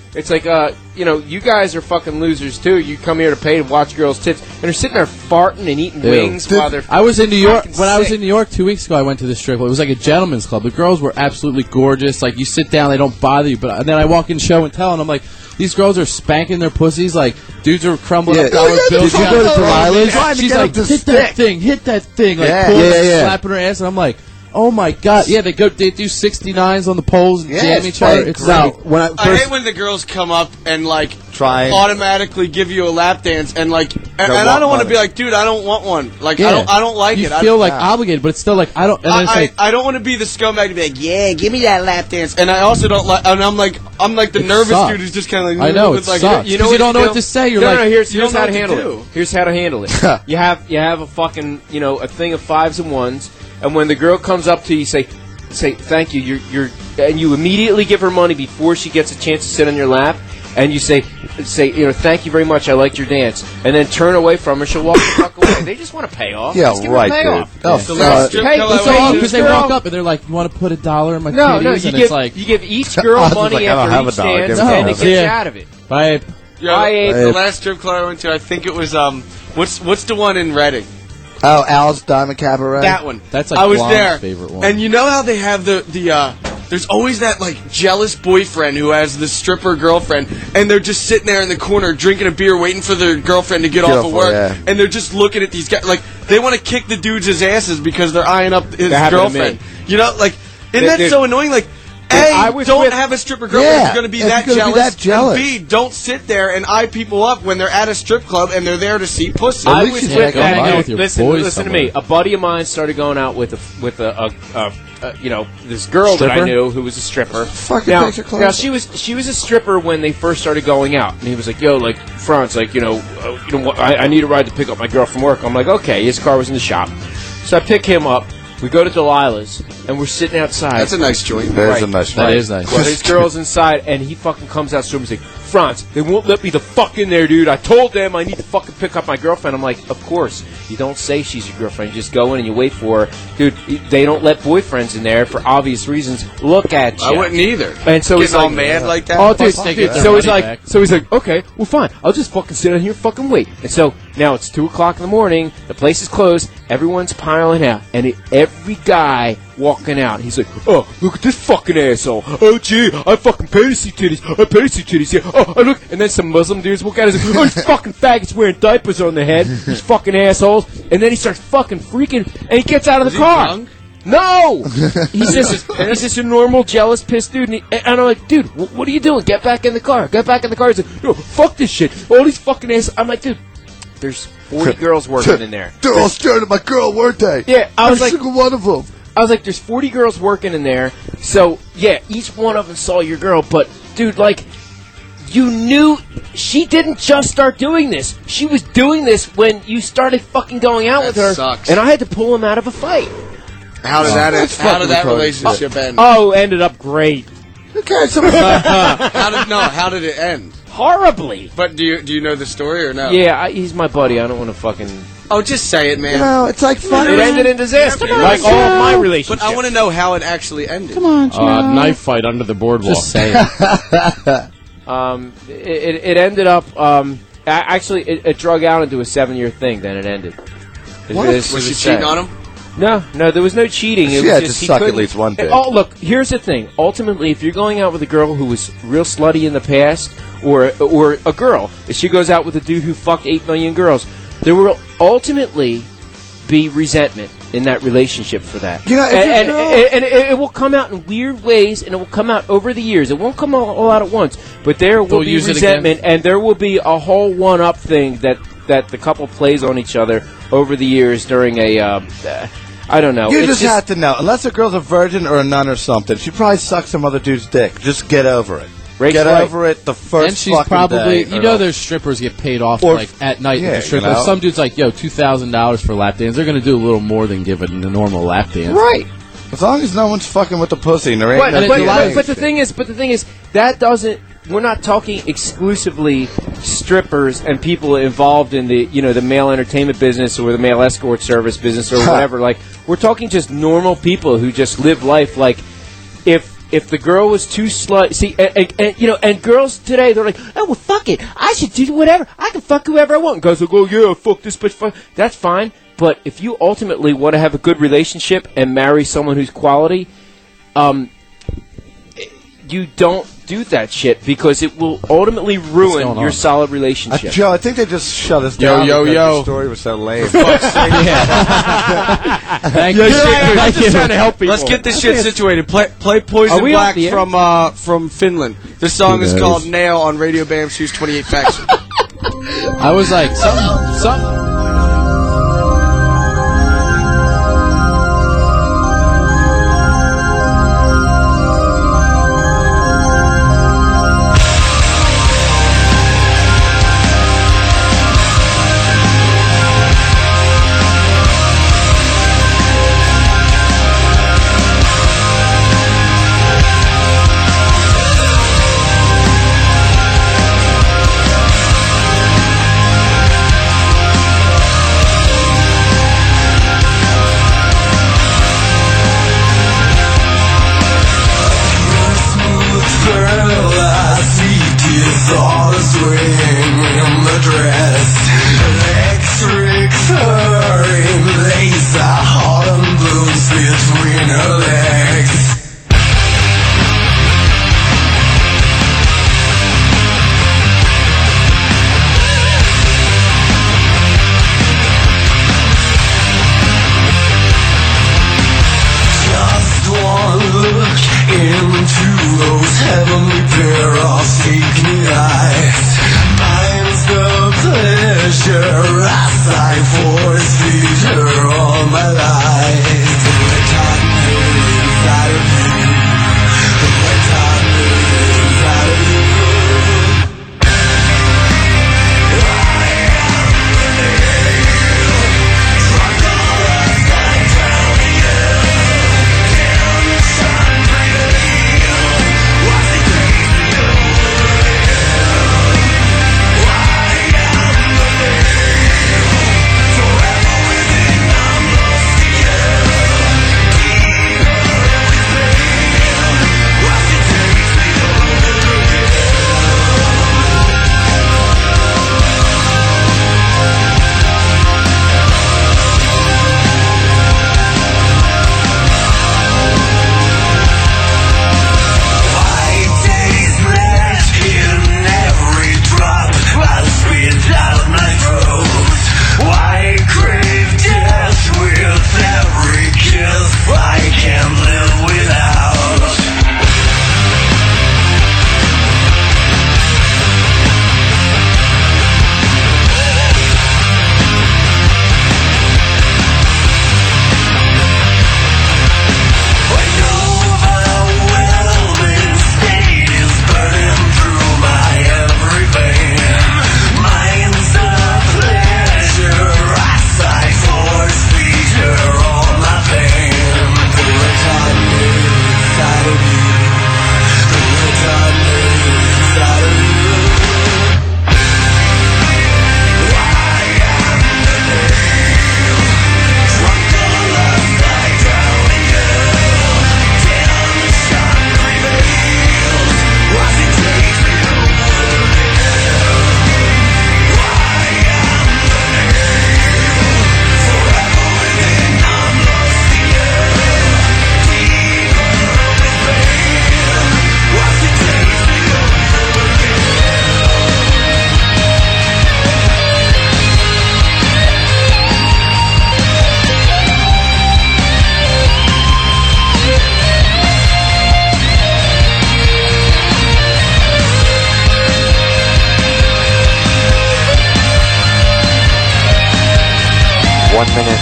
It's like, uh, you know, you guys are fucking losers too. You come here to pay to watch girls' tits, and they're sitting there farting and eating Ew. wings Dude, while they're. I was in New York fucking when I was sick. in New York two weeks ago. I went to the strip club. It was like a gentleman's club. The girls were absolutely gorgeous. Like you sit down, they don't bother you. But and then I walk in show and tell, and I'm like, these girls are spanking their pussies. Like dudes are crumbling Yeah. up dollar Oh, yeah, bills. did you go to Delilah's? Trying to She's get like, them to hit that stick. thing, hit that thing. Like Yeah. pulling, Yeah, yeah. slapping her ass, and I'm like. Oh my god! Yeah, they go. They do sixty-nines on the poles and Yeah, jam it's each other. fucking It's great. like, when I I first, hate when the girls come up and like Try and- automatically give you a lap dance and like, and, and I want don't want to money. be like, dude, I don't want one. Like, yeah. I don't, I don't like you it. feel I, like yeah. obligated, but it's still like I don't. And then it's I, like I, I don't want to be the scumbag to be like, yeah, give me that lap dance. And I also don't like, and I'm like, I'm like the It nervous sucks. dude who's just kind of like, I know, with it like, sucks. You know 'Cause you what don't know do? what to say. You're no, like, no, here's, you here's don't how know to what to handle do. it. Here's how to handle it. you have you have a fucking you know a thing of fives and ones, and when the girl comes up to you, say say thank you. You're you're and you immediately give her money before she gets a chance to sit on your lap, and you say say you know thank you very much. I liked your dance, and then turn away from her. She'll walk the fuck away. They just want to pay off. Yeah, Just give right, them a dude. payoff. Oh, The fuck. last strip Hey, club it's I all went to- because they girl- walk up and they're like, "You want to put a dollar in my No, titties?" no, and you it's give like, you give each girl I was money like, I don't after have a each dollar. dance, Give me and a it dollar. gets you Yeah. out of it. "Bye." Yeah, I ate the last strip club I went to, I think it was um, what's what's the one in Reading? Oh, Al's Diamond Cabaret. That one. That's like I was Blonde's there. favorite one. And you know how they have the the uh there's always that like jealous boyfriend who has the stripper girlfriend, and they're just sitting there in the corner drinking a beer, waiting for their girlfriend to get, Get off off of her, work, yeah. and they're just looking at these guys like they want to kick the dudes' asses because they're eyeing up his That happened to girlfriend. me. You know, like isn't Dude, that dude. so annoying? Like. A, I was don't with- have a stripper girlfriend Yeah, if you're going to be if that you're gonna jealous. be that jealous. And B, don't sit there and eye people up when they're at a strip club and they're there to see pussy. I least was you with can't go that. hang out dude. with your listen, boys listen to somewhere. me. A buddy of mine started going out with a with a, a, a, a you know this girl that I Stripper? knew who was a stripper. Fucking now, takes her clothes now off. she was she was a stripper when they first started going out, and he was like, "Yo, like Franz, like you know, uh, you know, what, I, I need a ride to pick up my girl from work." I'm like, "Okay." His car was in the shop, so I pick him up. We go to Delilah's, and we're sitting outside. That's a nice joint. There's Right. a nice That one. is nice. Well, there's girls inside, and he fucking comes out to him and says, Franz, they won't let me the fuck in there, dude. I told them I need to fucking pick up my girlfriend. I'm like, of course. You don't say she's your girlfriend. You just go in and you wait for her. Dude, they don't let boyfriends in there for obvious reasons. Look at you. I wouldn't either. And so he's Getting all like, mad like that. Oh, dude, Plus they dude. get their So he's money like, back. so he's like, okay, well, fine. I'll just fucking sit in here, and fucking wait. And so now it's two o'clock in the morning. The place is closed. Everyone's piling out, and it, every guy walking out, he's like, oh, look at this fucking asshole. Oh, gee, I fucking pay to see titties. I pay to see titties. Yeah. Oh, I look, and then some Muslim dudes walk out and say, oh, these fucking faggots wearing diapers on their head. These fucking assholes. And then he starts fucking freaking, and he gets out of the Is he car. drunk? No! He's just he's just a normal, jealous, pissed dude. And, he, and I'm like, dude, wh- what are you doing? Get back in the car. Get back in the car. He's like, no, fuck this shit. All these fucking ass. I'm like, dude, there's forty girls working in there. They're all staring at my girl, weren't they? Yeah, I was Every like, single one of them. I was like, there's forty girls working in there. So, yeah, each one of them saw your girl. But, dude, like, you knew she didn't just start doing this. She was doing this when you started fucking going out That with her. sucks. And I had to pull him out of a fight. How did that? That's How did that fucking retarded. relationship end? Oh, ended up great. Okay, so How did no? How did it end? Horribly. But do you do you know the story or no? Yeah, I, he's my buddy. I don't want to fucking... Oh, just say it, man. you know, it's like funny. It ended in disaster, Come on, like all of my But relationships. I want to know how it actually ended. Come on, Joe. Uh, knife fight under the boardwalk. Just saying. Um, it, it, it ended up... Um, a- actually, it, it drug out into a seven-year thing, then it ended. It- What? this Was is she sad. cheating on him? No, no, there was no cheating. It She was had to just, he suck at couldn't- least one dick. Oh, look, here's the thing. Ultimately, if you're going out with a girl who was real slutty in the past, or or a girl, if she goes out with a dude who fucked eight million girls, there will ultimately be resentment in that relationship for that. You know, if and, you're and, girl- and, and it, it will come out in weird ways, and it will come out over the years. It won't come all, all out at once, but there will They'll be use it resentment, and there will be a whole one-up thing that, that the couple plays on each other over the years during a... Uh, uh, I don't know. You It's just, have to know. Unless a girl's a virgin or a nun or something, she probably sucked some other dude's dick. Just get over it. Rake's get right. over it the first And she's fucking probably, day. you know, there's strippers get paid off Or- like at night. yeah, at the strip you know. club. Some dude's like, yo, two thousand dollars for a lap dance. They're gonna do a little more than give it a normal lap dance. Right. As long as no one's fucking with the pussy and there ain't But, no but, thing. but, but the thing is, but the thing is, that doesn't. We're not talking exclusively strippers and people involved in the, you know, the male entertainment business or the male escort service business or whatever. Like, we're talking just normal people who just live life. Like, if if the girl was too slut, see, and, and, and, you know, and girls today, they're like, oh, well, fuck it. I should do whatever. I can fuck whoever I want. And guys will go, yeah, fuck this bitch. Fuck. That's fine. But if you ultimately want to have a good relationship and marry someone who's quality, um, you don't do that shit because it will ultimately ruin your solid relationship. Uh, Joe, I think they just shut us Yo, down yo, because yo. the story was so lame. Thank you. I'm just trying to help people. Let's get this shit situated. Play, play Poison Are we Black off the air? from uh, from Finland. This song is knows? called Nail on Radio Bam Shoes twenty-eight Facts. I was like, something, something. One minute.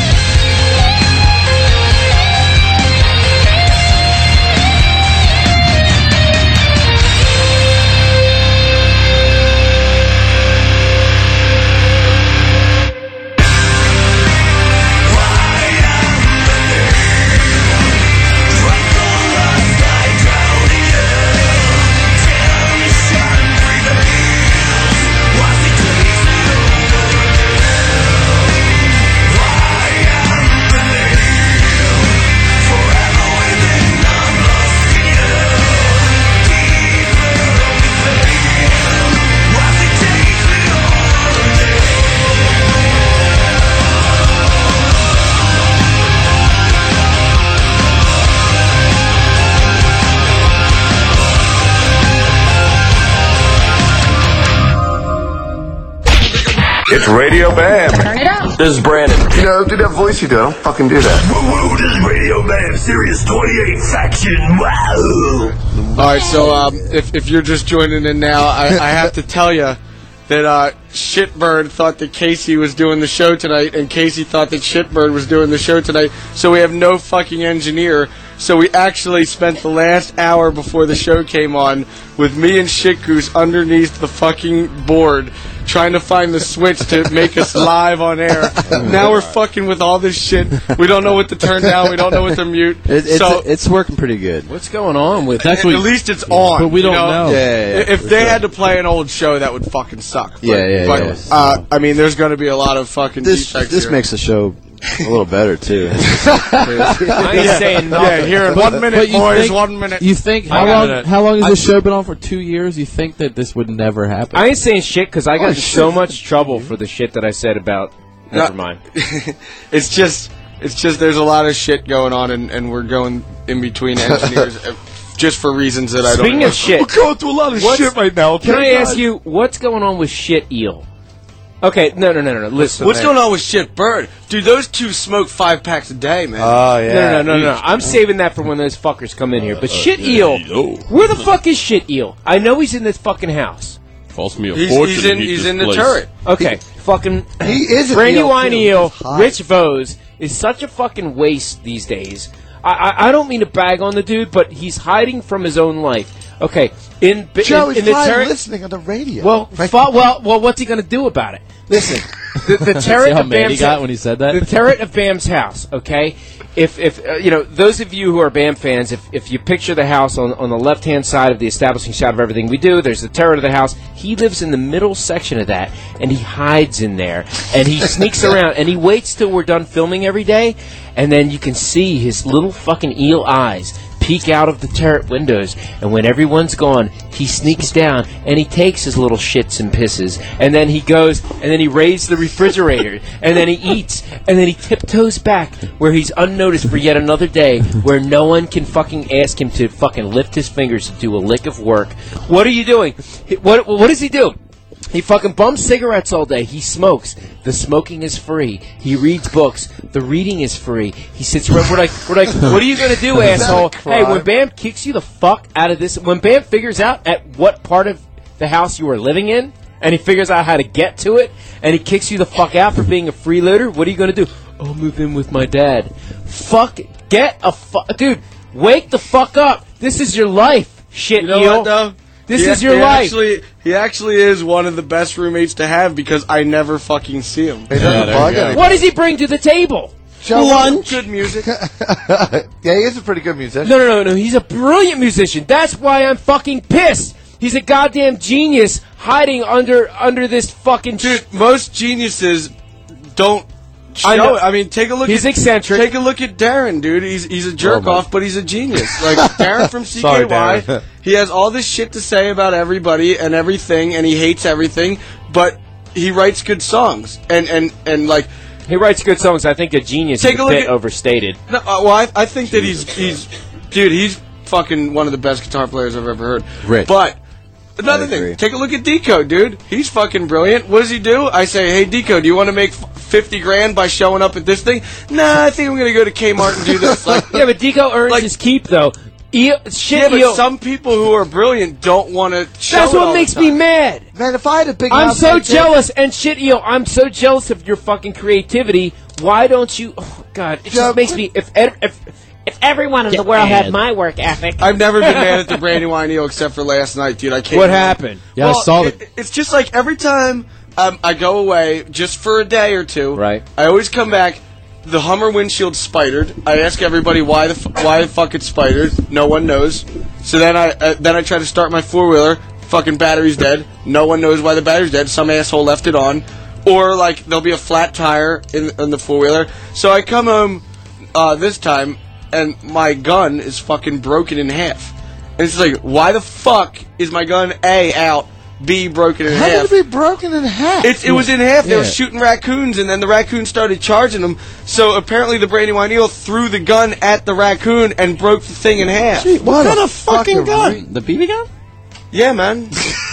Why It's Radio Bam. Turn it up. This is Brandon. You know, do that voice you do. I don't fucking do that. Woo woo, this is Radio Bam, Sirius twenty-eight faction. Wow. All right, so um, if if you're just joining in now, I, I have to tell you that uh, Shitbird thought that Casey was doing the show tonight, and Casey thought that Shitbird was doing the show tonight. So we have no fucking engineer. So we actually spent the last hour before the show came on with me and Shit Goose underneath the fucking board, trying to find the switch to make us live on air. Now we're fucking with all this shit. We don't know what to turn down. We don't know what to mute. It, it's, so it's working pretty good. What's going on with at, at least it's on. But we don't you know. know. Yeah, yeah, yeah, if for they sure. had to play an old show, that would fucking suck. But, Yeah, yeah, but, yeah. Uh, I mean, there's going to be a lot of fucking This defects this here. makes the show a little better too. I ain't saying nothing. Yeah, here in But- one minute, but you boys, think- one minute. You think I how got long? it. How long has this show been on for? Two years. You think that this would never happen? I ain't saying shit because I got Oh, in shit. so much trouble for the shit that I said about. Never No. mind. It's just, it's just there's a lot of shit going on, and, and we're going in between engineers uh, just for reasons that I don't Speaking know. of shit, We're going through a lot of What's- shit right now. can I okay, ask guys? you what's going on with Shit Eel? Okay, no, no, no, no, no. Listen, What's man. going on with Shitbird? Dude, those two smoke five packs a day, man. Oh, yeah. No, no, no, no, no. I'm saving that for when those fuckers come in here. But Shit Eel, where the fuck is Shit Eel? I know he's in this fucking house. Cost me a he's, fortune he's to in, heat he's this in the place. turret. Okay, fucking He is an eel, Brandywine too. Eel, He's hot. Rich Vose is such a fucking waste these days. I, I I don't mean to bag on the dude, but he's hiding from his own life. Okay, in in, Joe, in, he's the probably turret. listening on the radio. Well, Right? fu- well, well, what's he gonna do about it? Listen, the, the See turret how of mad he Bam's got when he said that? the turret of Bam's house. Okay, if if uh, you know those of you who are Bam fans, if if you picture the house on on the left hand side of the establishing shot of everything we do, there's the turret of the house. He lives in the middle section of that, and he hides in there, and he sneaks around, and he waits till we're done filming every day, and then you can see his little fucking eel eyes peek out of the turret windows, and when everyone's gone, he sneaks down and he takes his little shits and pisses, and then he goes and then he raids the refrigerator, and then he eats, and then he tiptoes back where he's unnoticed for yet another day, where no one can fucking ask him to fucking lift his fingers to do a lick of work. What are you doing? What what does he do? He fucking bums cigarettes all day. He smokes. The smoking is free. He reads books. The reading is free. He sits around. We're like, we're like, what are you gonna do, asshole? Hey, when Bam kicks you the fuck out of this, when Bam figures out at what part of the house you are living in, and he figures out how to get to it, and he kicks you the fuck out for being a freeloader, what are you gonna do? I'll move in with my dad. Fuck, get a fuck, dude. Wake the fuck up. This is your life, shit You know eel. what, though? This He- is your he life. Actually, he actually is one of the best roommates to have because I never fucking see him. He doesn't bug anyone. What does he bring to the table? Joe, Lunch. Good music. yeah, he is a pretty good musician. No, no, no, no. He's a brilliant musician. That's why I'm fucking pissed. He's a goddamn genius hiding under under this fucking. Dude, most geniuses don't show I know. it. I mean, take a look. He's at, eccentric. Take a look at Darren, dude. He's he's a jerk Oh, my- off, but he's a genius. Like Darren from C K Y. Sorry, Darren. He has all this shit to say about everybody and everything, and he hates everything, but he writes good songs. And and and like. He writes good songs. I think a genius Take is a a look bit at- overstated. No, uh, well, I, I think that he's he's, dude, he's fucking one of the best guitar players I've ever heard. Rich. But another I thing, agree. take a look at Decode, dude. He's fucking brilliant. What does he do? I say, hey, Decode, do you want to make f- fifty grand by showing up at this thing? Nah, I think I'm gonna go to Kmart and do this. Like, Yeah, but Deco earns Like- his keep though. Eel, shit, yeah, but Eel. some people who are brilliant don't want to. show That's it all what the makes me time. mad. Man, if I had a big I'm house so like this- jealous, and shit, Eel, I'm so jealous of your fucking creativity. Why don't you? Oh, God, it Joe, just makes me. If ed- if if everyone in the world had my work ethic, I've never been mad at the Brandywine Eel except for last night, dude. I can't. what even- happened? Yeah, Well, I saw it, it. It's just like every time um, I go away, just for a day or two, Right. I always come back. The Hummer windshield's spidered. I ask everybody why the f- why the fuck it's spidered. No one knows. So then I uh, then I try to start my four wheeler. Fucking battery's dead. No one knows why the battery's dead. Some asshole left it on, or like there'll be a flat tire in, in the four wheeler. So I come home uh, this time and my gun is fucking broken in half. And it's like, why the fuck is my gun A out, B broken in How half? did it be broken in half? It, it was in half. They were Yeah. shooting raccoons, and then the raccoons started charging them. So apparently, the Brandywine Eel threw the gun at the raccoon and broke the thing in half. Gee, what, kind a of fucking fucking gun? re- The B B gun? Yeah, man.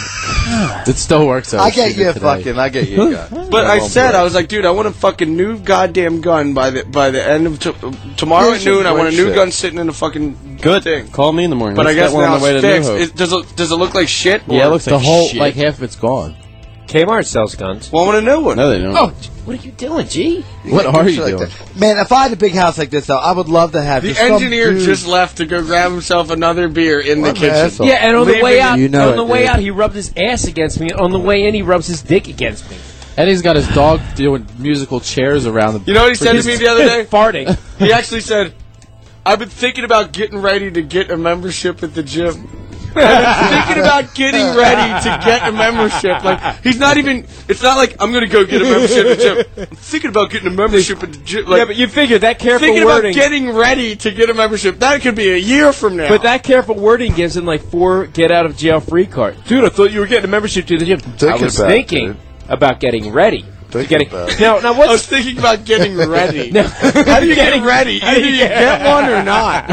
It still works out. I get you, fucking. I get you. Gun. But I said, I was like, dude, I want a fucking new goddamn gun by the by the end of t- tomorrow Here's at noon. I want a new shit. gun sitting in the fucking Good. thing. Call me in the morning. But Let's I guess get one now on the way it's to New fixed. Hope. It, does it does it look like shit? Yeah, it or- looks The like whole, shit. like half of it's gone. Kmart sells guns. Well, I want a new one. No, they don't. Oh, what are you doing, G? What are you Like doing? that. Man, if I had a big house like this, though, I would love to have The just some engineer dude- just left to go grab himself another beer in the What an kitchen. asshole. Yeah, and on the Leaving- way out, You know on it, the way dude. out, he rubbed his ass against me. On the way in, he rubs his dick against me. And he's got his dog doing musical chairs around the. You know what he said to me the other day? Farting. He actually said, "I've been thinking about getting ready to get a membership at the gym." I've been thinking about getting ready to get a membership. Like he's not even. It's not like I'm going to go get a membership at the gym. I'm thinking about getting a membership at the gym. Like, yeah, but you figure that careful thinking wording. about getting ready to get a membership. That could be a year from now. But that careful wording gives him like four get out of jail free cards. Dude, I thought you were getting a membership to the gym. I Thinking was about it, thinking dude. about getting ready. Thinking Getting, about it. now, now I was what's thinking about getting ready. No. How do you get ready? Either you get one or not.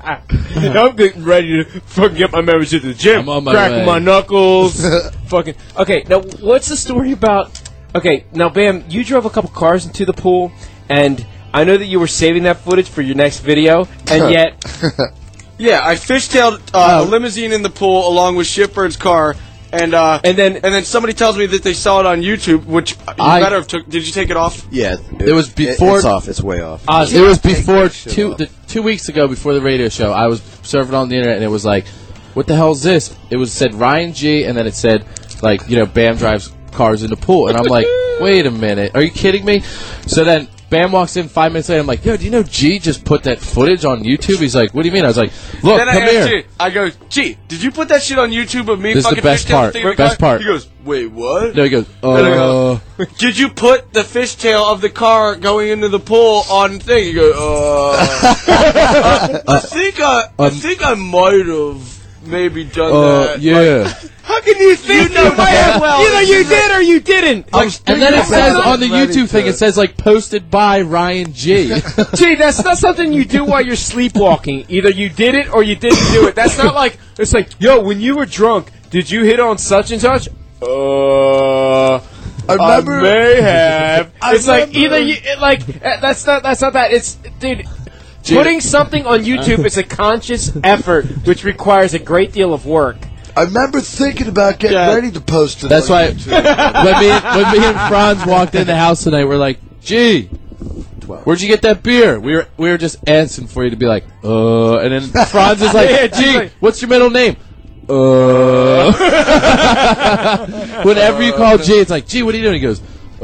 I'm getting ready to fucking get my membership to the gym. I'm on my cracking way. my knuckles. Fucking. Okay, now what's the story about? Okay, now Bam, you drove a couple cars into the pool, and I know that you were saving that footage for your next video, and yet, Yeah, I fishtailed uh, a limousine in the pool along with Shipbird's car, and uh, and then and then somebody tells me that they saw it on YouTube, which you I- better have took. Did you take it off? Yeah, It was before- it's off. It's way off. Uh, it was before shit two off. the, two weeks ago before the radio show. I was surfing on the internet and it was like, "What the hell is this?" It was said Ryan G, and then it said like you know Bam drives cars in the pool, and I'm like, "Wait a minute, are you kidding me?" So then Bam walks in five minutes later. I'm like, "Yo, do you know G just put that footage on YouTube?" He's like, "What do you mean?" I was like, "Look, then I come asked here." you, I go, "Gee, did you put that shit on YouTube of me This is the fucking best fishtailing part. the thing in the Best car?" part. He goes, "Wait, what?" No, he goes, And I go, "Uh." Did you put the fishtail of the car going into the pool on thing? You go, uh, I, I think I, I think I might have maybe done Uh, that. yeah. how can you think You know you might have? well- Either you did or you didn't. Like, And then it says on the Ready YouTube thing, to- it says like posted by Ryan G. Gee, that's not something you do while you're sleepwalking. Either you did it or you didn't do it. That's not like it's like, yo, when you were drunk, did you hit on such and such? Uh, I, remember- may have. I it's like remember- either you it, like uh, that's not that's not that. It's dude. Putting something on YouTube is a conscious effort, which requires a great deal of work. I remember thinking about getting Yeah. ready to post it. That's on why YouTube. when me when me and Franz walked in the house tonight, we're like, "Gee, where'd you get that beer?" We were we were just asking for you to be like, "Uh," and then Franz is like, Yeah, "Gee, like- what's your middle name?" Uh. Whenever you call G, it's like, "Gee, what are you doing?" He goes,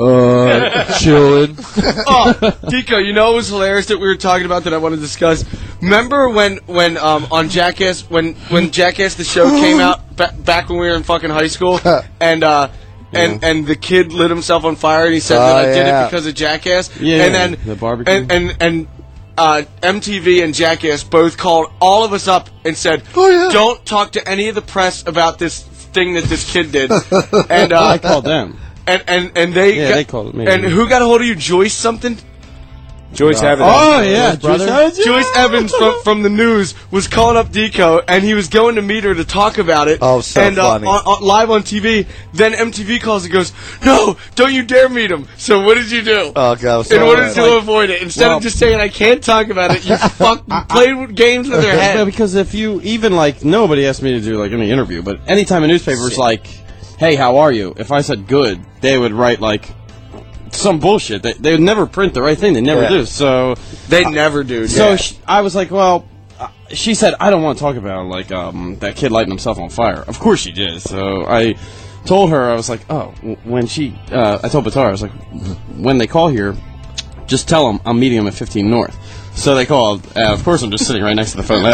"Uh, chilling." Oh, Dico, you know what was hilarious that we were talking about that I want to discuss? Remember when, when um, on Jackass, when, when Jackass the show came out ba- back when we were in fucking high school, and uh, and and the kid lit himself on fire, and he said that Oh, I did yeah. it because of Jackass, Yeah, and then the barbecue. and and, and uh, M T V and Jackass both called all of us up and said, Oh, yeah. "Don't talk to any of the press about this thing that this kid did," and uh, I called them. and and and they Yeah, got- they called me. And who got a hold of you? Joyce something. Joyce Evans. Oh yeah, brother. Joyce- Joyce Evans from, from the news was calling up Deco, and he was going to meet her to talk about it. Oh, so and, uh, funny. on, on, live on T V. Then M T V calls and goes, "No, don't you dare meet him." So what did you do? Oh, God. In so order bad. to avoid it, instead Well- of just saying I can't talk about it, you fuck you played with games with their No, head. because if you even like nobody asked me to do like any interview, but anytime a newspaper's like, "Hey, how are you?" If I said good, they would write like some bullshit. They they would never print the right thing. They never Yeah. do. So They never do. so yeah. sh- I was like, well. uh, She said, "I don't want to talk about like um, that kid lighting himself on fire." Of course she did. So I told her, I was like, "Oh, w- when she," uh, I told Batar, I was like, "When they call here, just tell them I'm meeting them at fifteen North." So they called. Uh, of course, I'm just sitting right next to the phone,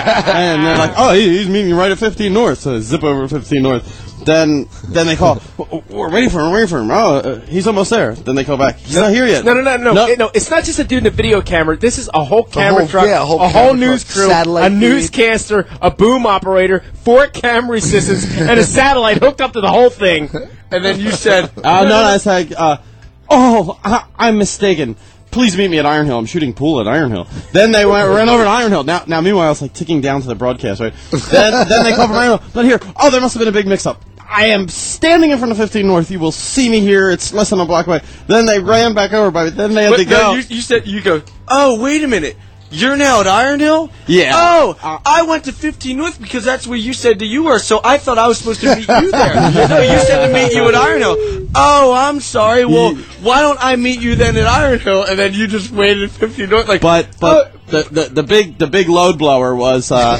and they're like, "Oh, he, he's meeting you right at fifteen North." So I zip over to fifteen North. Then, then they call. "We're waiting for him. We're waiting for him. Oh, uh, he's almost there." Then they call back. He's not here yet. No, no, no, no, No. It- no. It's not just a dude in a video camera. This is a whole camera whole- truck, yeah, a whole a camera whole news truck, crew, satellite a feed. newscaster, a boom operator, four camera assistants, and a satellite hooked up to the whole thing. And then you said, Uh, no, no, it's like, uh, oh, I, I'm mistaken. Please meet me at Iron Hill. I'm shooting pool at Iron Hill. Then they went, ran over to Iron Hill. Now, now, meanwhile, it's like ticking down to the broadcast, right? Then, then they call from Iron Hill. Not here. Oh, there must have been a big mix-up. I am standing in front of fifteen North. You will see me here. It's less than a block away. Then they ran back over, but then they had But to no, go. you, you said you go. Oh, wait a minute. You're now at Iron Hill? Yeah. Oh, uh, I went to fifteen North because that's where you said that you were, so I thought I was supposed to meet you there. No, you said to meet you at Iron Hill. Oh, I'm sorry. Well, why don't I meet you then at Iron Hill, and then you just waited at fifteen North? Like, but but oh. the, the the big the big load blower was uh,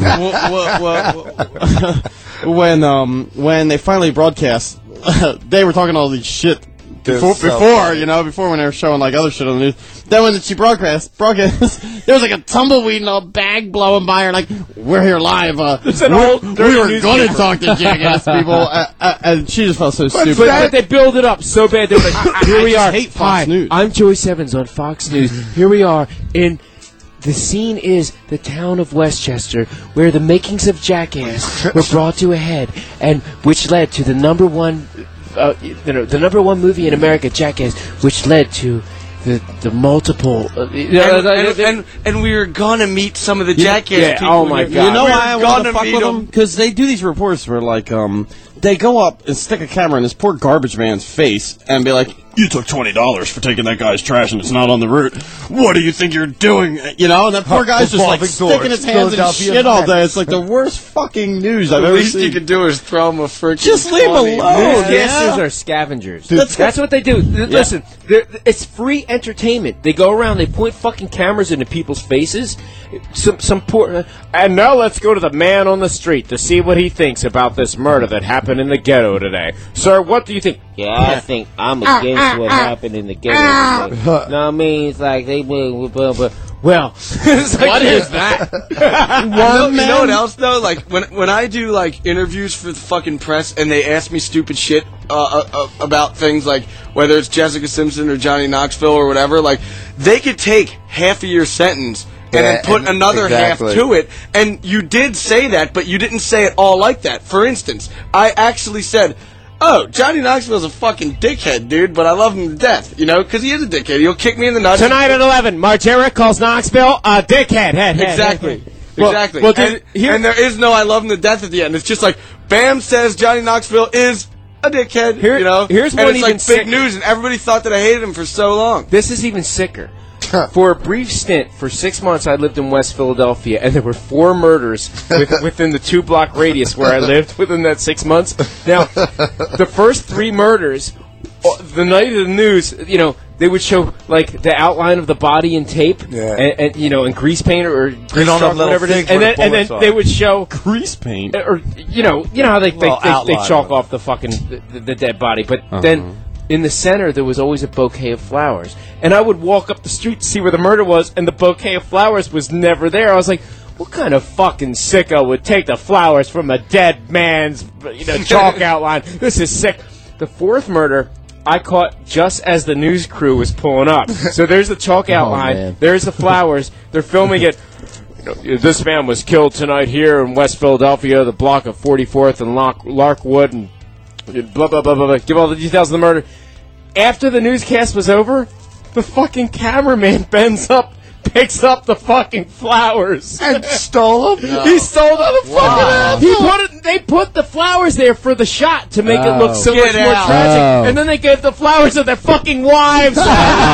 w- w- w- when um when they finally broadcast, they were talking all these shit. Before, so before funny. you know, before when they were showing like other shit on the news. Then when she broadcast, broadcast, there was like a tumbleweed and a bag blowing by her, like, we're here live. Uh, it's an we're, old we were going to talk to jackass people, uh, uh, and she just felt so but stupid. But, but they build it up so bad. They're like, here I we are. Hate Fox Hi, News. I'm Joyce Evans on Fox News. Here we are in. The scene is the town of Westchester, where the makings of Jackass were brought to a head, and which led to the number one. Uh, you know, the number one movie in America, Jackass, which led to the the multiple. Uh, you know, and, and, and, and we were gonna meet some of the Jackass yeah, people. Oh my god! You know we why I want to fuck with them? Because they do these reports where like um they go up and stick a camera in this poor garbage man's face and be like, "You took twenty dollars for taking that guy's trash and it's not on the route. What do you think you're doing?" You know, and that poor guy's just like sticking his hands in shit all day. It's like the worst fucking news I've the ever least seen. you could do is throw him a freaking. Just leave him alone. Newscasters yeah. are scavengers. Dude, that's, that's what they do. Yeah. Listen, it's free entertainment. They go around, they point fucking cameras into people's faces. Some, some poor. And now let's go to the man on the street to see what he thinks about this murder that happened in the ghetto today. Sir, what do you think? Yeah, I think I'm against what happened in the ghetto today. No, I mean, it's like they were, but, but well, like, what is that? you, know, you know what else though? Like when when I do like interviews for the fucking press and they ask me stupid shit uh, uh, uh, about things like whether it's Jessica Simpson or Johnny Knoxville or whatever, like they could take half of your sentence and yeah, then put and another exactly. half to it. And you did say that, but you didn't say it all like that. For instance, I actually said, oh, Johnny Knoxville's a fucking dickhead, dude, but I love him to death, you know, because he is a dickhead. He'll kick me in the nuts. Tonight at eleven, Margera calls Knoxville a dickhead. Head, head, exactly. Head. Exactly. Well, well, and, here, and there is no I love him to death at the end. It's just like, Bam says Johnny Knoxville is a dickhead, here, you know. Here's and one it's even like sick. big news, and everybody thought that I hated him for so long. This is even sicker. For a brief stint, for six months, I lived in West Philadelphia, and there were four murders with, within the two-block radius where I lived within that six months. Now, the first three murders, the night of the news, you know, they would show, like, the outline of the body in tape, yeah. and, and, you know, in grease paint or grease chalk, whatever it is, and then, the and then are. they would show... Grease paint? Or, you know, you know how they, well, they, they, they chalk off the fucking, the, the dead body, but uh-huh. then... In the center, there was always a bouquet of flowers. And I would walk up the street to see where the murder was, and the bouquet of flowers was never there. I was like, what kind of fucking sicko would take the flowers from a dead man's you know, chalk outline? This is sick. The fourth murder, I caught just as the news crew was pulling up. So there's the chalk outline. Oh, there's the flowers. They're filming it. You know, this man was killed tonight here in West Philadelphia, the block of forty-fourth and Lark- Larkwood, and blah, blah, blah, blah, blah. Give all the details of the murder. After the newscast was over, the fucking cameraman bends up, picks up the fucking flowers. And stole them? No. He stole them. The fucking, he put it, they put the flowers there for the shot to make oh. it look so Get much out. more tragic. Oh. And then they gave the flowers to their fucking wives. oh,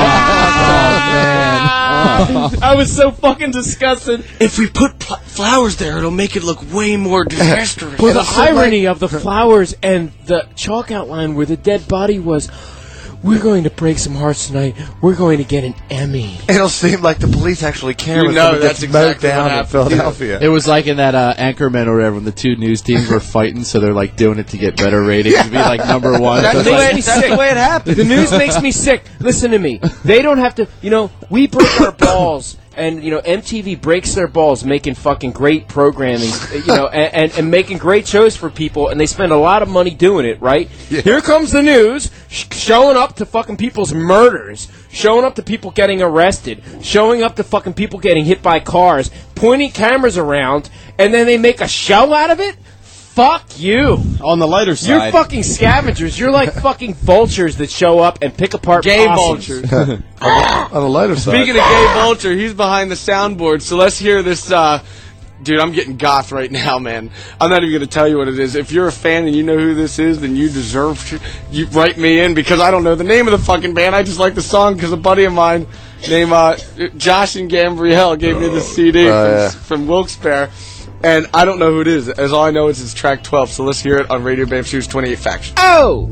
man. Oh. I was so fucking disgusted. If we put pl- flowers there, it'll make it look way more disastrous. Well, the irony of the flowers and the chalk outline where the dead body was... We're going to break some hearts tonight. We're going to get an Emmy. It'll seem like the police actually care you when know, someone that's gets exactly mowed down in Philadelphia. It was like in that uh, Anchorman or whatever when the two news teams were fighting, so they're like doing it to get better ratings, yeah. to be like number one. That so makes like, me sick. That's the way it happens. The news makes me sick. Listen to me. They don't have to, you know, we break our balls. And, you know, M T V breaks their balls making fucking great programming, you know, and, and, and making great shows for people, and they spend a lot of money doing it, right? Yeah. Here comes the news, sh- showing up to fucking people's murders, showing up to people getting arrested, showing up to fucking people getting hit by cars, pointing cameras around, and then they make a show out of it? Fuck you. On the lighter side. You're fucking scavengers. You're like fucking vultures that show up and pick apart gay possums. vultures. On the lighter side. Speaking of gay vulture, he's behind the soundboard, so let's hear this uh, Dude, I'm getting goth right now, man. I'm not even going to tell you what it is. If you're a fan and you know who this is, then you deserve to you write me in because I don't know the name of the fucking band. I just like the song because a buddy of mine named uh, Josh and Gambriel gave me the C D Oh, from, yeah. from Wilkes-Barre. And I don't know who it is. As all I know is it's track twelve, so let's hear it on Radio Bam Series twenty-eight Faction. Oh!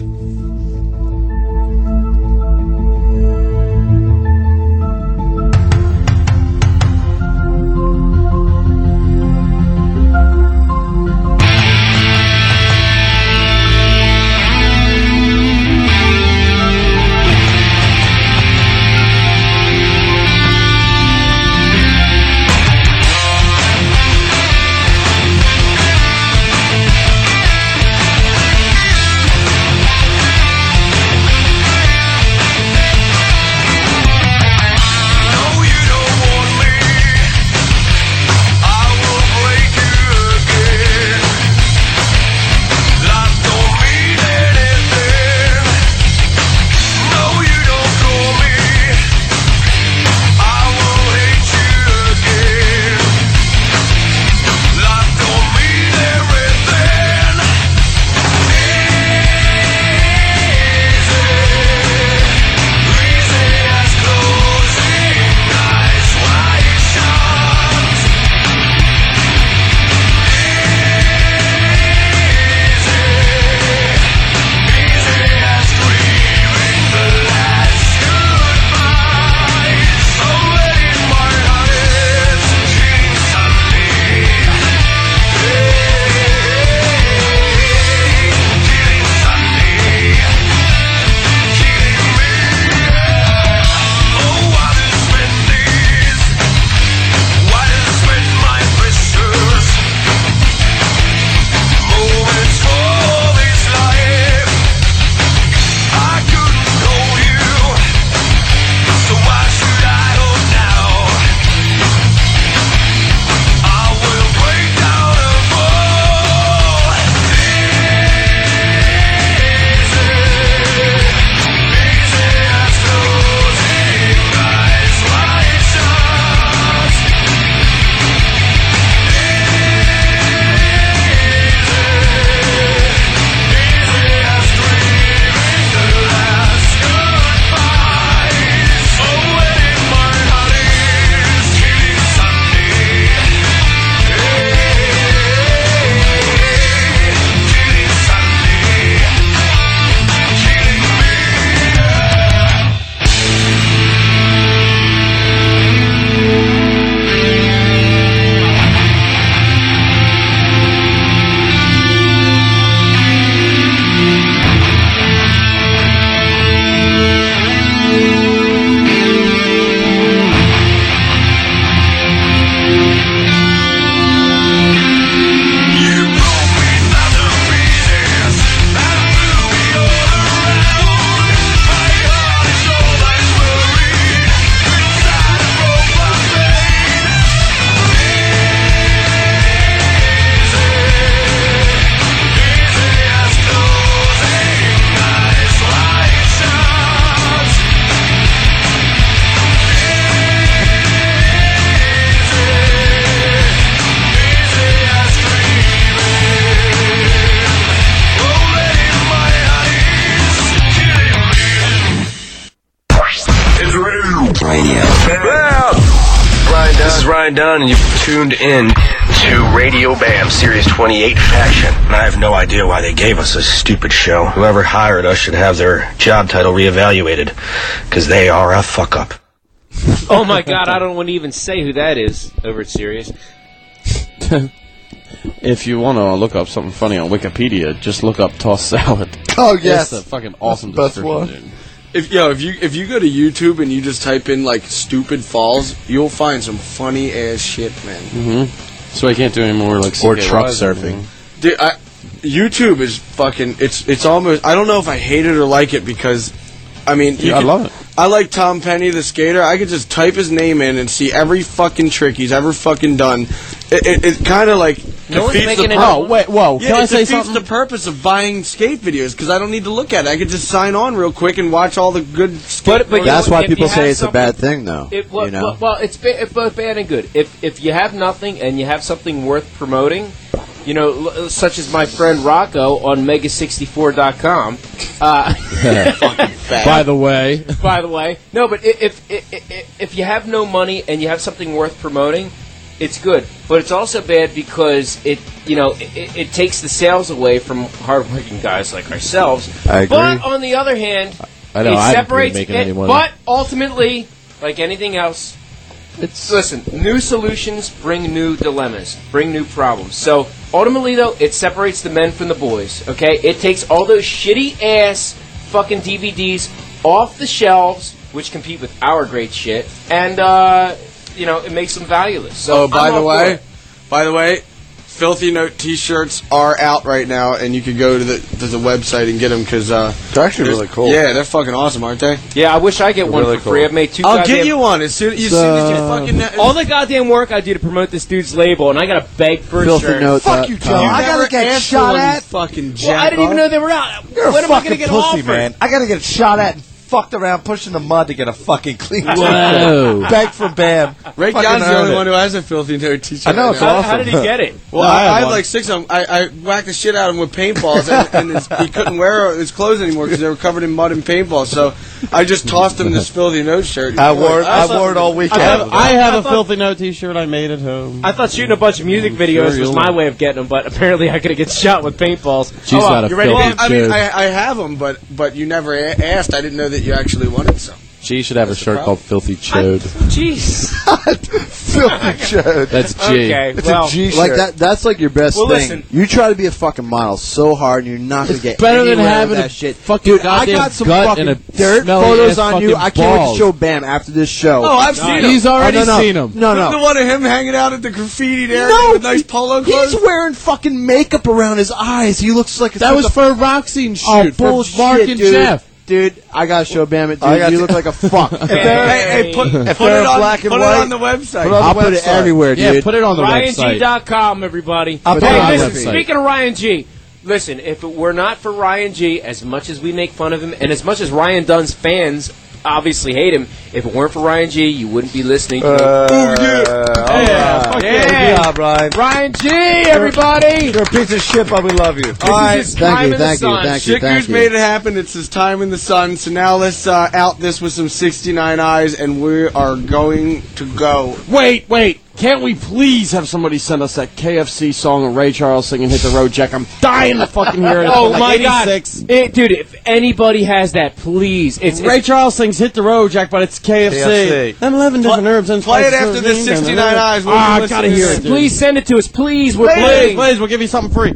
Ryan Dunn, and you've tuned in to Radio Bam, Series twenty-eight Faction. And I have no idea why they gave us this stupid show. Whoever hired us should have their job title reevaluated, because they are a fuck-up. Oh my god, I don't want to even say who that is over at Sirius. If you want to look up something funny on Wikipedia, just look up tossed salad. Oh, yes. That's a fucking awesome That's description, one. dude. If yo, if you if you go to YouTube and you just type in like stupid falls, you'll find some funny ass shit, man. Mm-hmm. So I can't do any more like Or C K truck Ys surfing. anymore. Dude, I, YouTube is fucking. It's it's almost. I don't know if I hate it or like it because, I mean, you Yeah, I could- love it. I like Tom Penny, the skater. I could just type his name in and see every fucking trick he's ever fucking done. It, it, it kind of like No one's defeats making the it. pur- Oh, wait, whoa. Yeah, Can I it say defeats something? the purpose of buying skate videos because I don't need to look at it. I could just sign on real quick and watch all the good skate But- but videos. That's know, why if people you say have it's a something- bad thing, though. It, well, you know? well, well, it's, ba- it's both bad and good. If if you have nothing and you have something worth promoting, you know, l- such as my friend Rocco on mega sixty-four dot com. Uh, By the way. by the way, no, but i- if, if if if you have no money and you have something worth promoting, it's good. But it's also bad because it you know it, it takes the sales away from hardworking guys like ourselves. I agree. But on the other hand, I know, it I haven't been separates. making it- any money. But ultimately, like anything else. It's, listen, new solutions bring new dilemmas, bring new problems. So ultimately, though, it separates the men from the boys. Okay, it takes all those shitty ass fucking D V Ds off the shelves, which compete with our great shit, and uh, you know it makes them valueless. So Oh, by I'm the all way, for it. by the way, Filthy Note T-shirts are out right now, and you can go to the to the website and get them because uh, They're actually really cool. Yeah, they're fucking awesome, aren't they? yeah, I wish I get one really for free. cool. I've made two. I'll goddamn- get you one as soon as you So- soon as you fucking. all the goddamn work I do to promote this dude's label, and I gotta beg for a Filthy shirt. Note. Fuck you, Joe. You I gotta never get asked shot for one, at. you fucking Well, I didn't jackoff. even know they were out. You're when a am I fucking gonna get pussy, offered? man. I gotta get shot at and fucked around pushing the mud to get a fucking clean Whoa. Beg for Bam. Ray Fucking John's the earned only it. one who has a Filthy Note T-shirt. I know, right it's now. How, awesome. how did he get it? Well, I I, have I have one. like six of them. I, I whacked the shit out of him with paintballs, and, and his, he couldn't wear his clothes anymore because they were covered in mud and paintballs. So I just tossed him this Filthy Note shirt. I wore it, I wore it all weekend. I have, I have I a thought- Filthy Note T-shirt I made at home. I thought shooting a bunch of music videos was you'll- my way of getting them, but apparently I could get shot with paintballs. She's oh, not a you ready? filthy Bam? I mean, Dude. I, I have them, but but you never a- asked. I didn't know that you actually wanted some. She should have a shirt problem. called Filthy Chode. Jeez. Filthy showed. That's G. Okay. It's Well, a G shirt. Like that. That's like your best Well, thing. listen. You try to be a fucking model so hard, and you're not gonna get better than anywhere with having that a shit. fucking Dude, I goddamn got some gut fucking and a dirt smelly photos ass on you. fucking I can't wait to balls. show Bam after this show. Oh, I've seen him. He's already Oh, no, no. seen him. No, no. The one of him hanging out at the graffitied area No, with nice polo clothes. He's wearing fucking makeup around his eyes. He looks like a That was for a rock scene shoot oh, for bullshit, Mark and dude. Jeff. Dude, I gotta show Bam it, dude. I got You to- look like a fuck. Hey, hey, hey, put, If put they're it on, black and put white, it on the website. put it on I'll the put it website. everywhere, Yeah, dude. put it on the Ryan G website. dot com, everybody. I'll put Hey, it on the listen, website. speaking of Ryan G, listen, if it were not for Ryan G, as much as we make fun of him, and as much as Ryan Dunn's fans obviously hate him, if it weren't for Ryan G, you wouldn't be listening to him. Uh, Yeah, fuck yeah. yeah. Good job, Ryan. Ryan G, everybody! You're a piece of shit, but we love you. All right. This is his Thank time you, in the thank you, sun. thank you. Shitgoose made it happen. It's his time in the sun. So now let's uh, out this with some sixty-nine eyes, and we are going to go. Wait, wait. Can't we please have somebody send us that K F C song of Ray Charles singing Hit the Road Jack? I'm dying to fucking hear it. It's Oh from, my like god. eighty-six. It, dude, if anybody has that, please. It's, Ray it's Charles sings Hit the Road Jack, but it's K F C. K F C. Them eleven different herbs and play it spices after of this green. sixty-nine eyes. We'll Ah, I listen gotta to hear this. it. dude. please send it to us, please. We're Please, playing. please, we'll give you something free.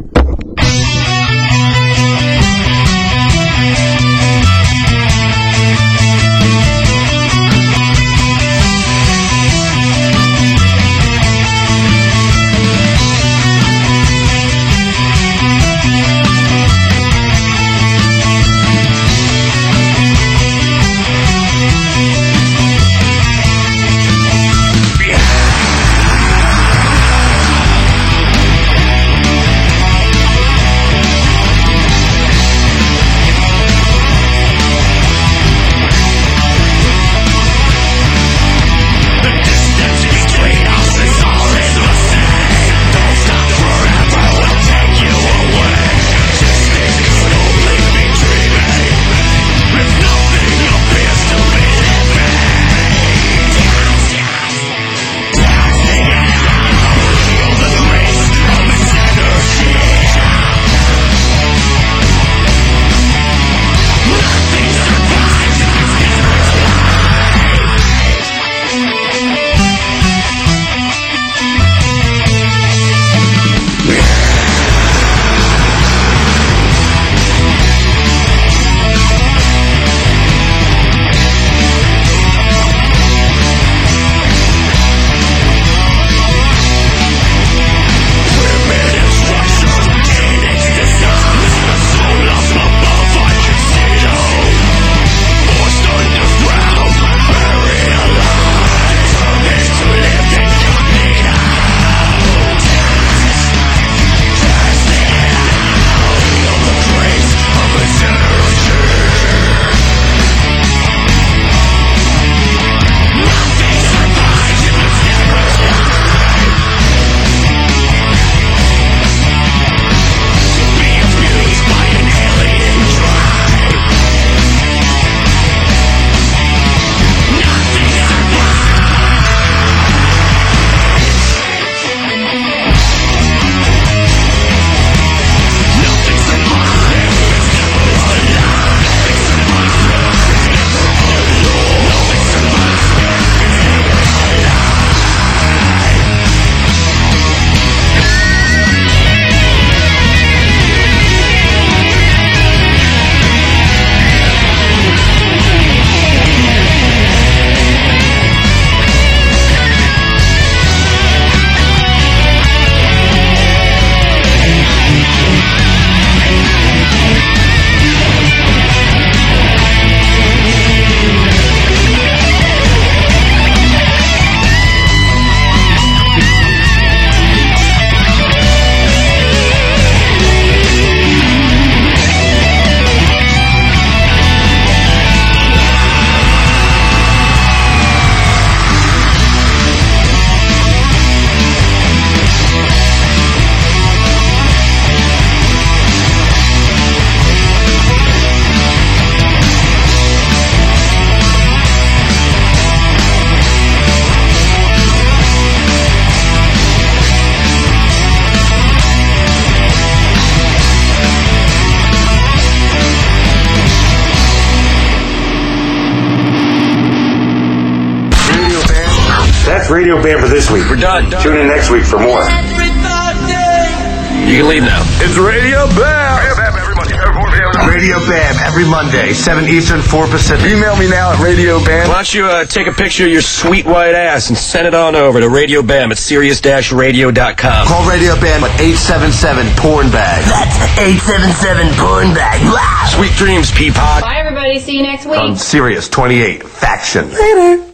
Yeah. Radio Bam for this week. We're done. Tune in next week for more. You can leave now. It's Radio Bam. Radio Bam every Monday. Radio Bam every Monday, seven Eastern, four Pacific. Email me now at Radio Bam. Why don't you uh, take a picture of your sweet white ass and send it on over to Radio Bam at Sirius Radio dot com. Call Radio Bam at eight seven seven porn bag. That's eight seven seven porn bag. Wow. Sweet dreams, Peapod. Bye, everybody. See you next week. On Sirius twenty-eight Faction. Later.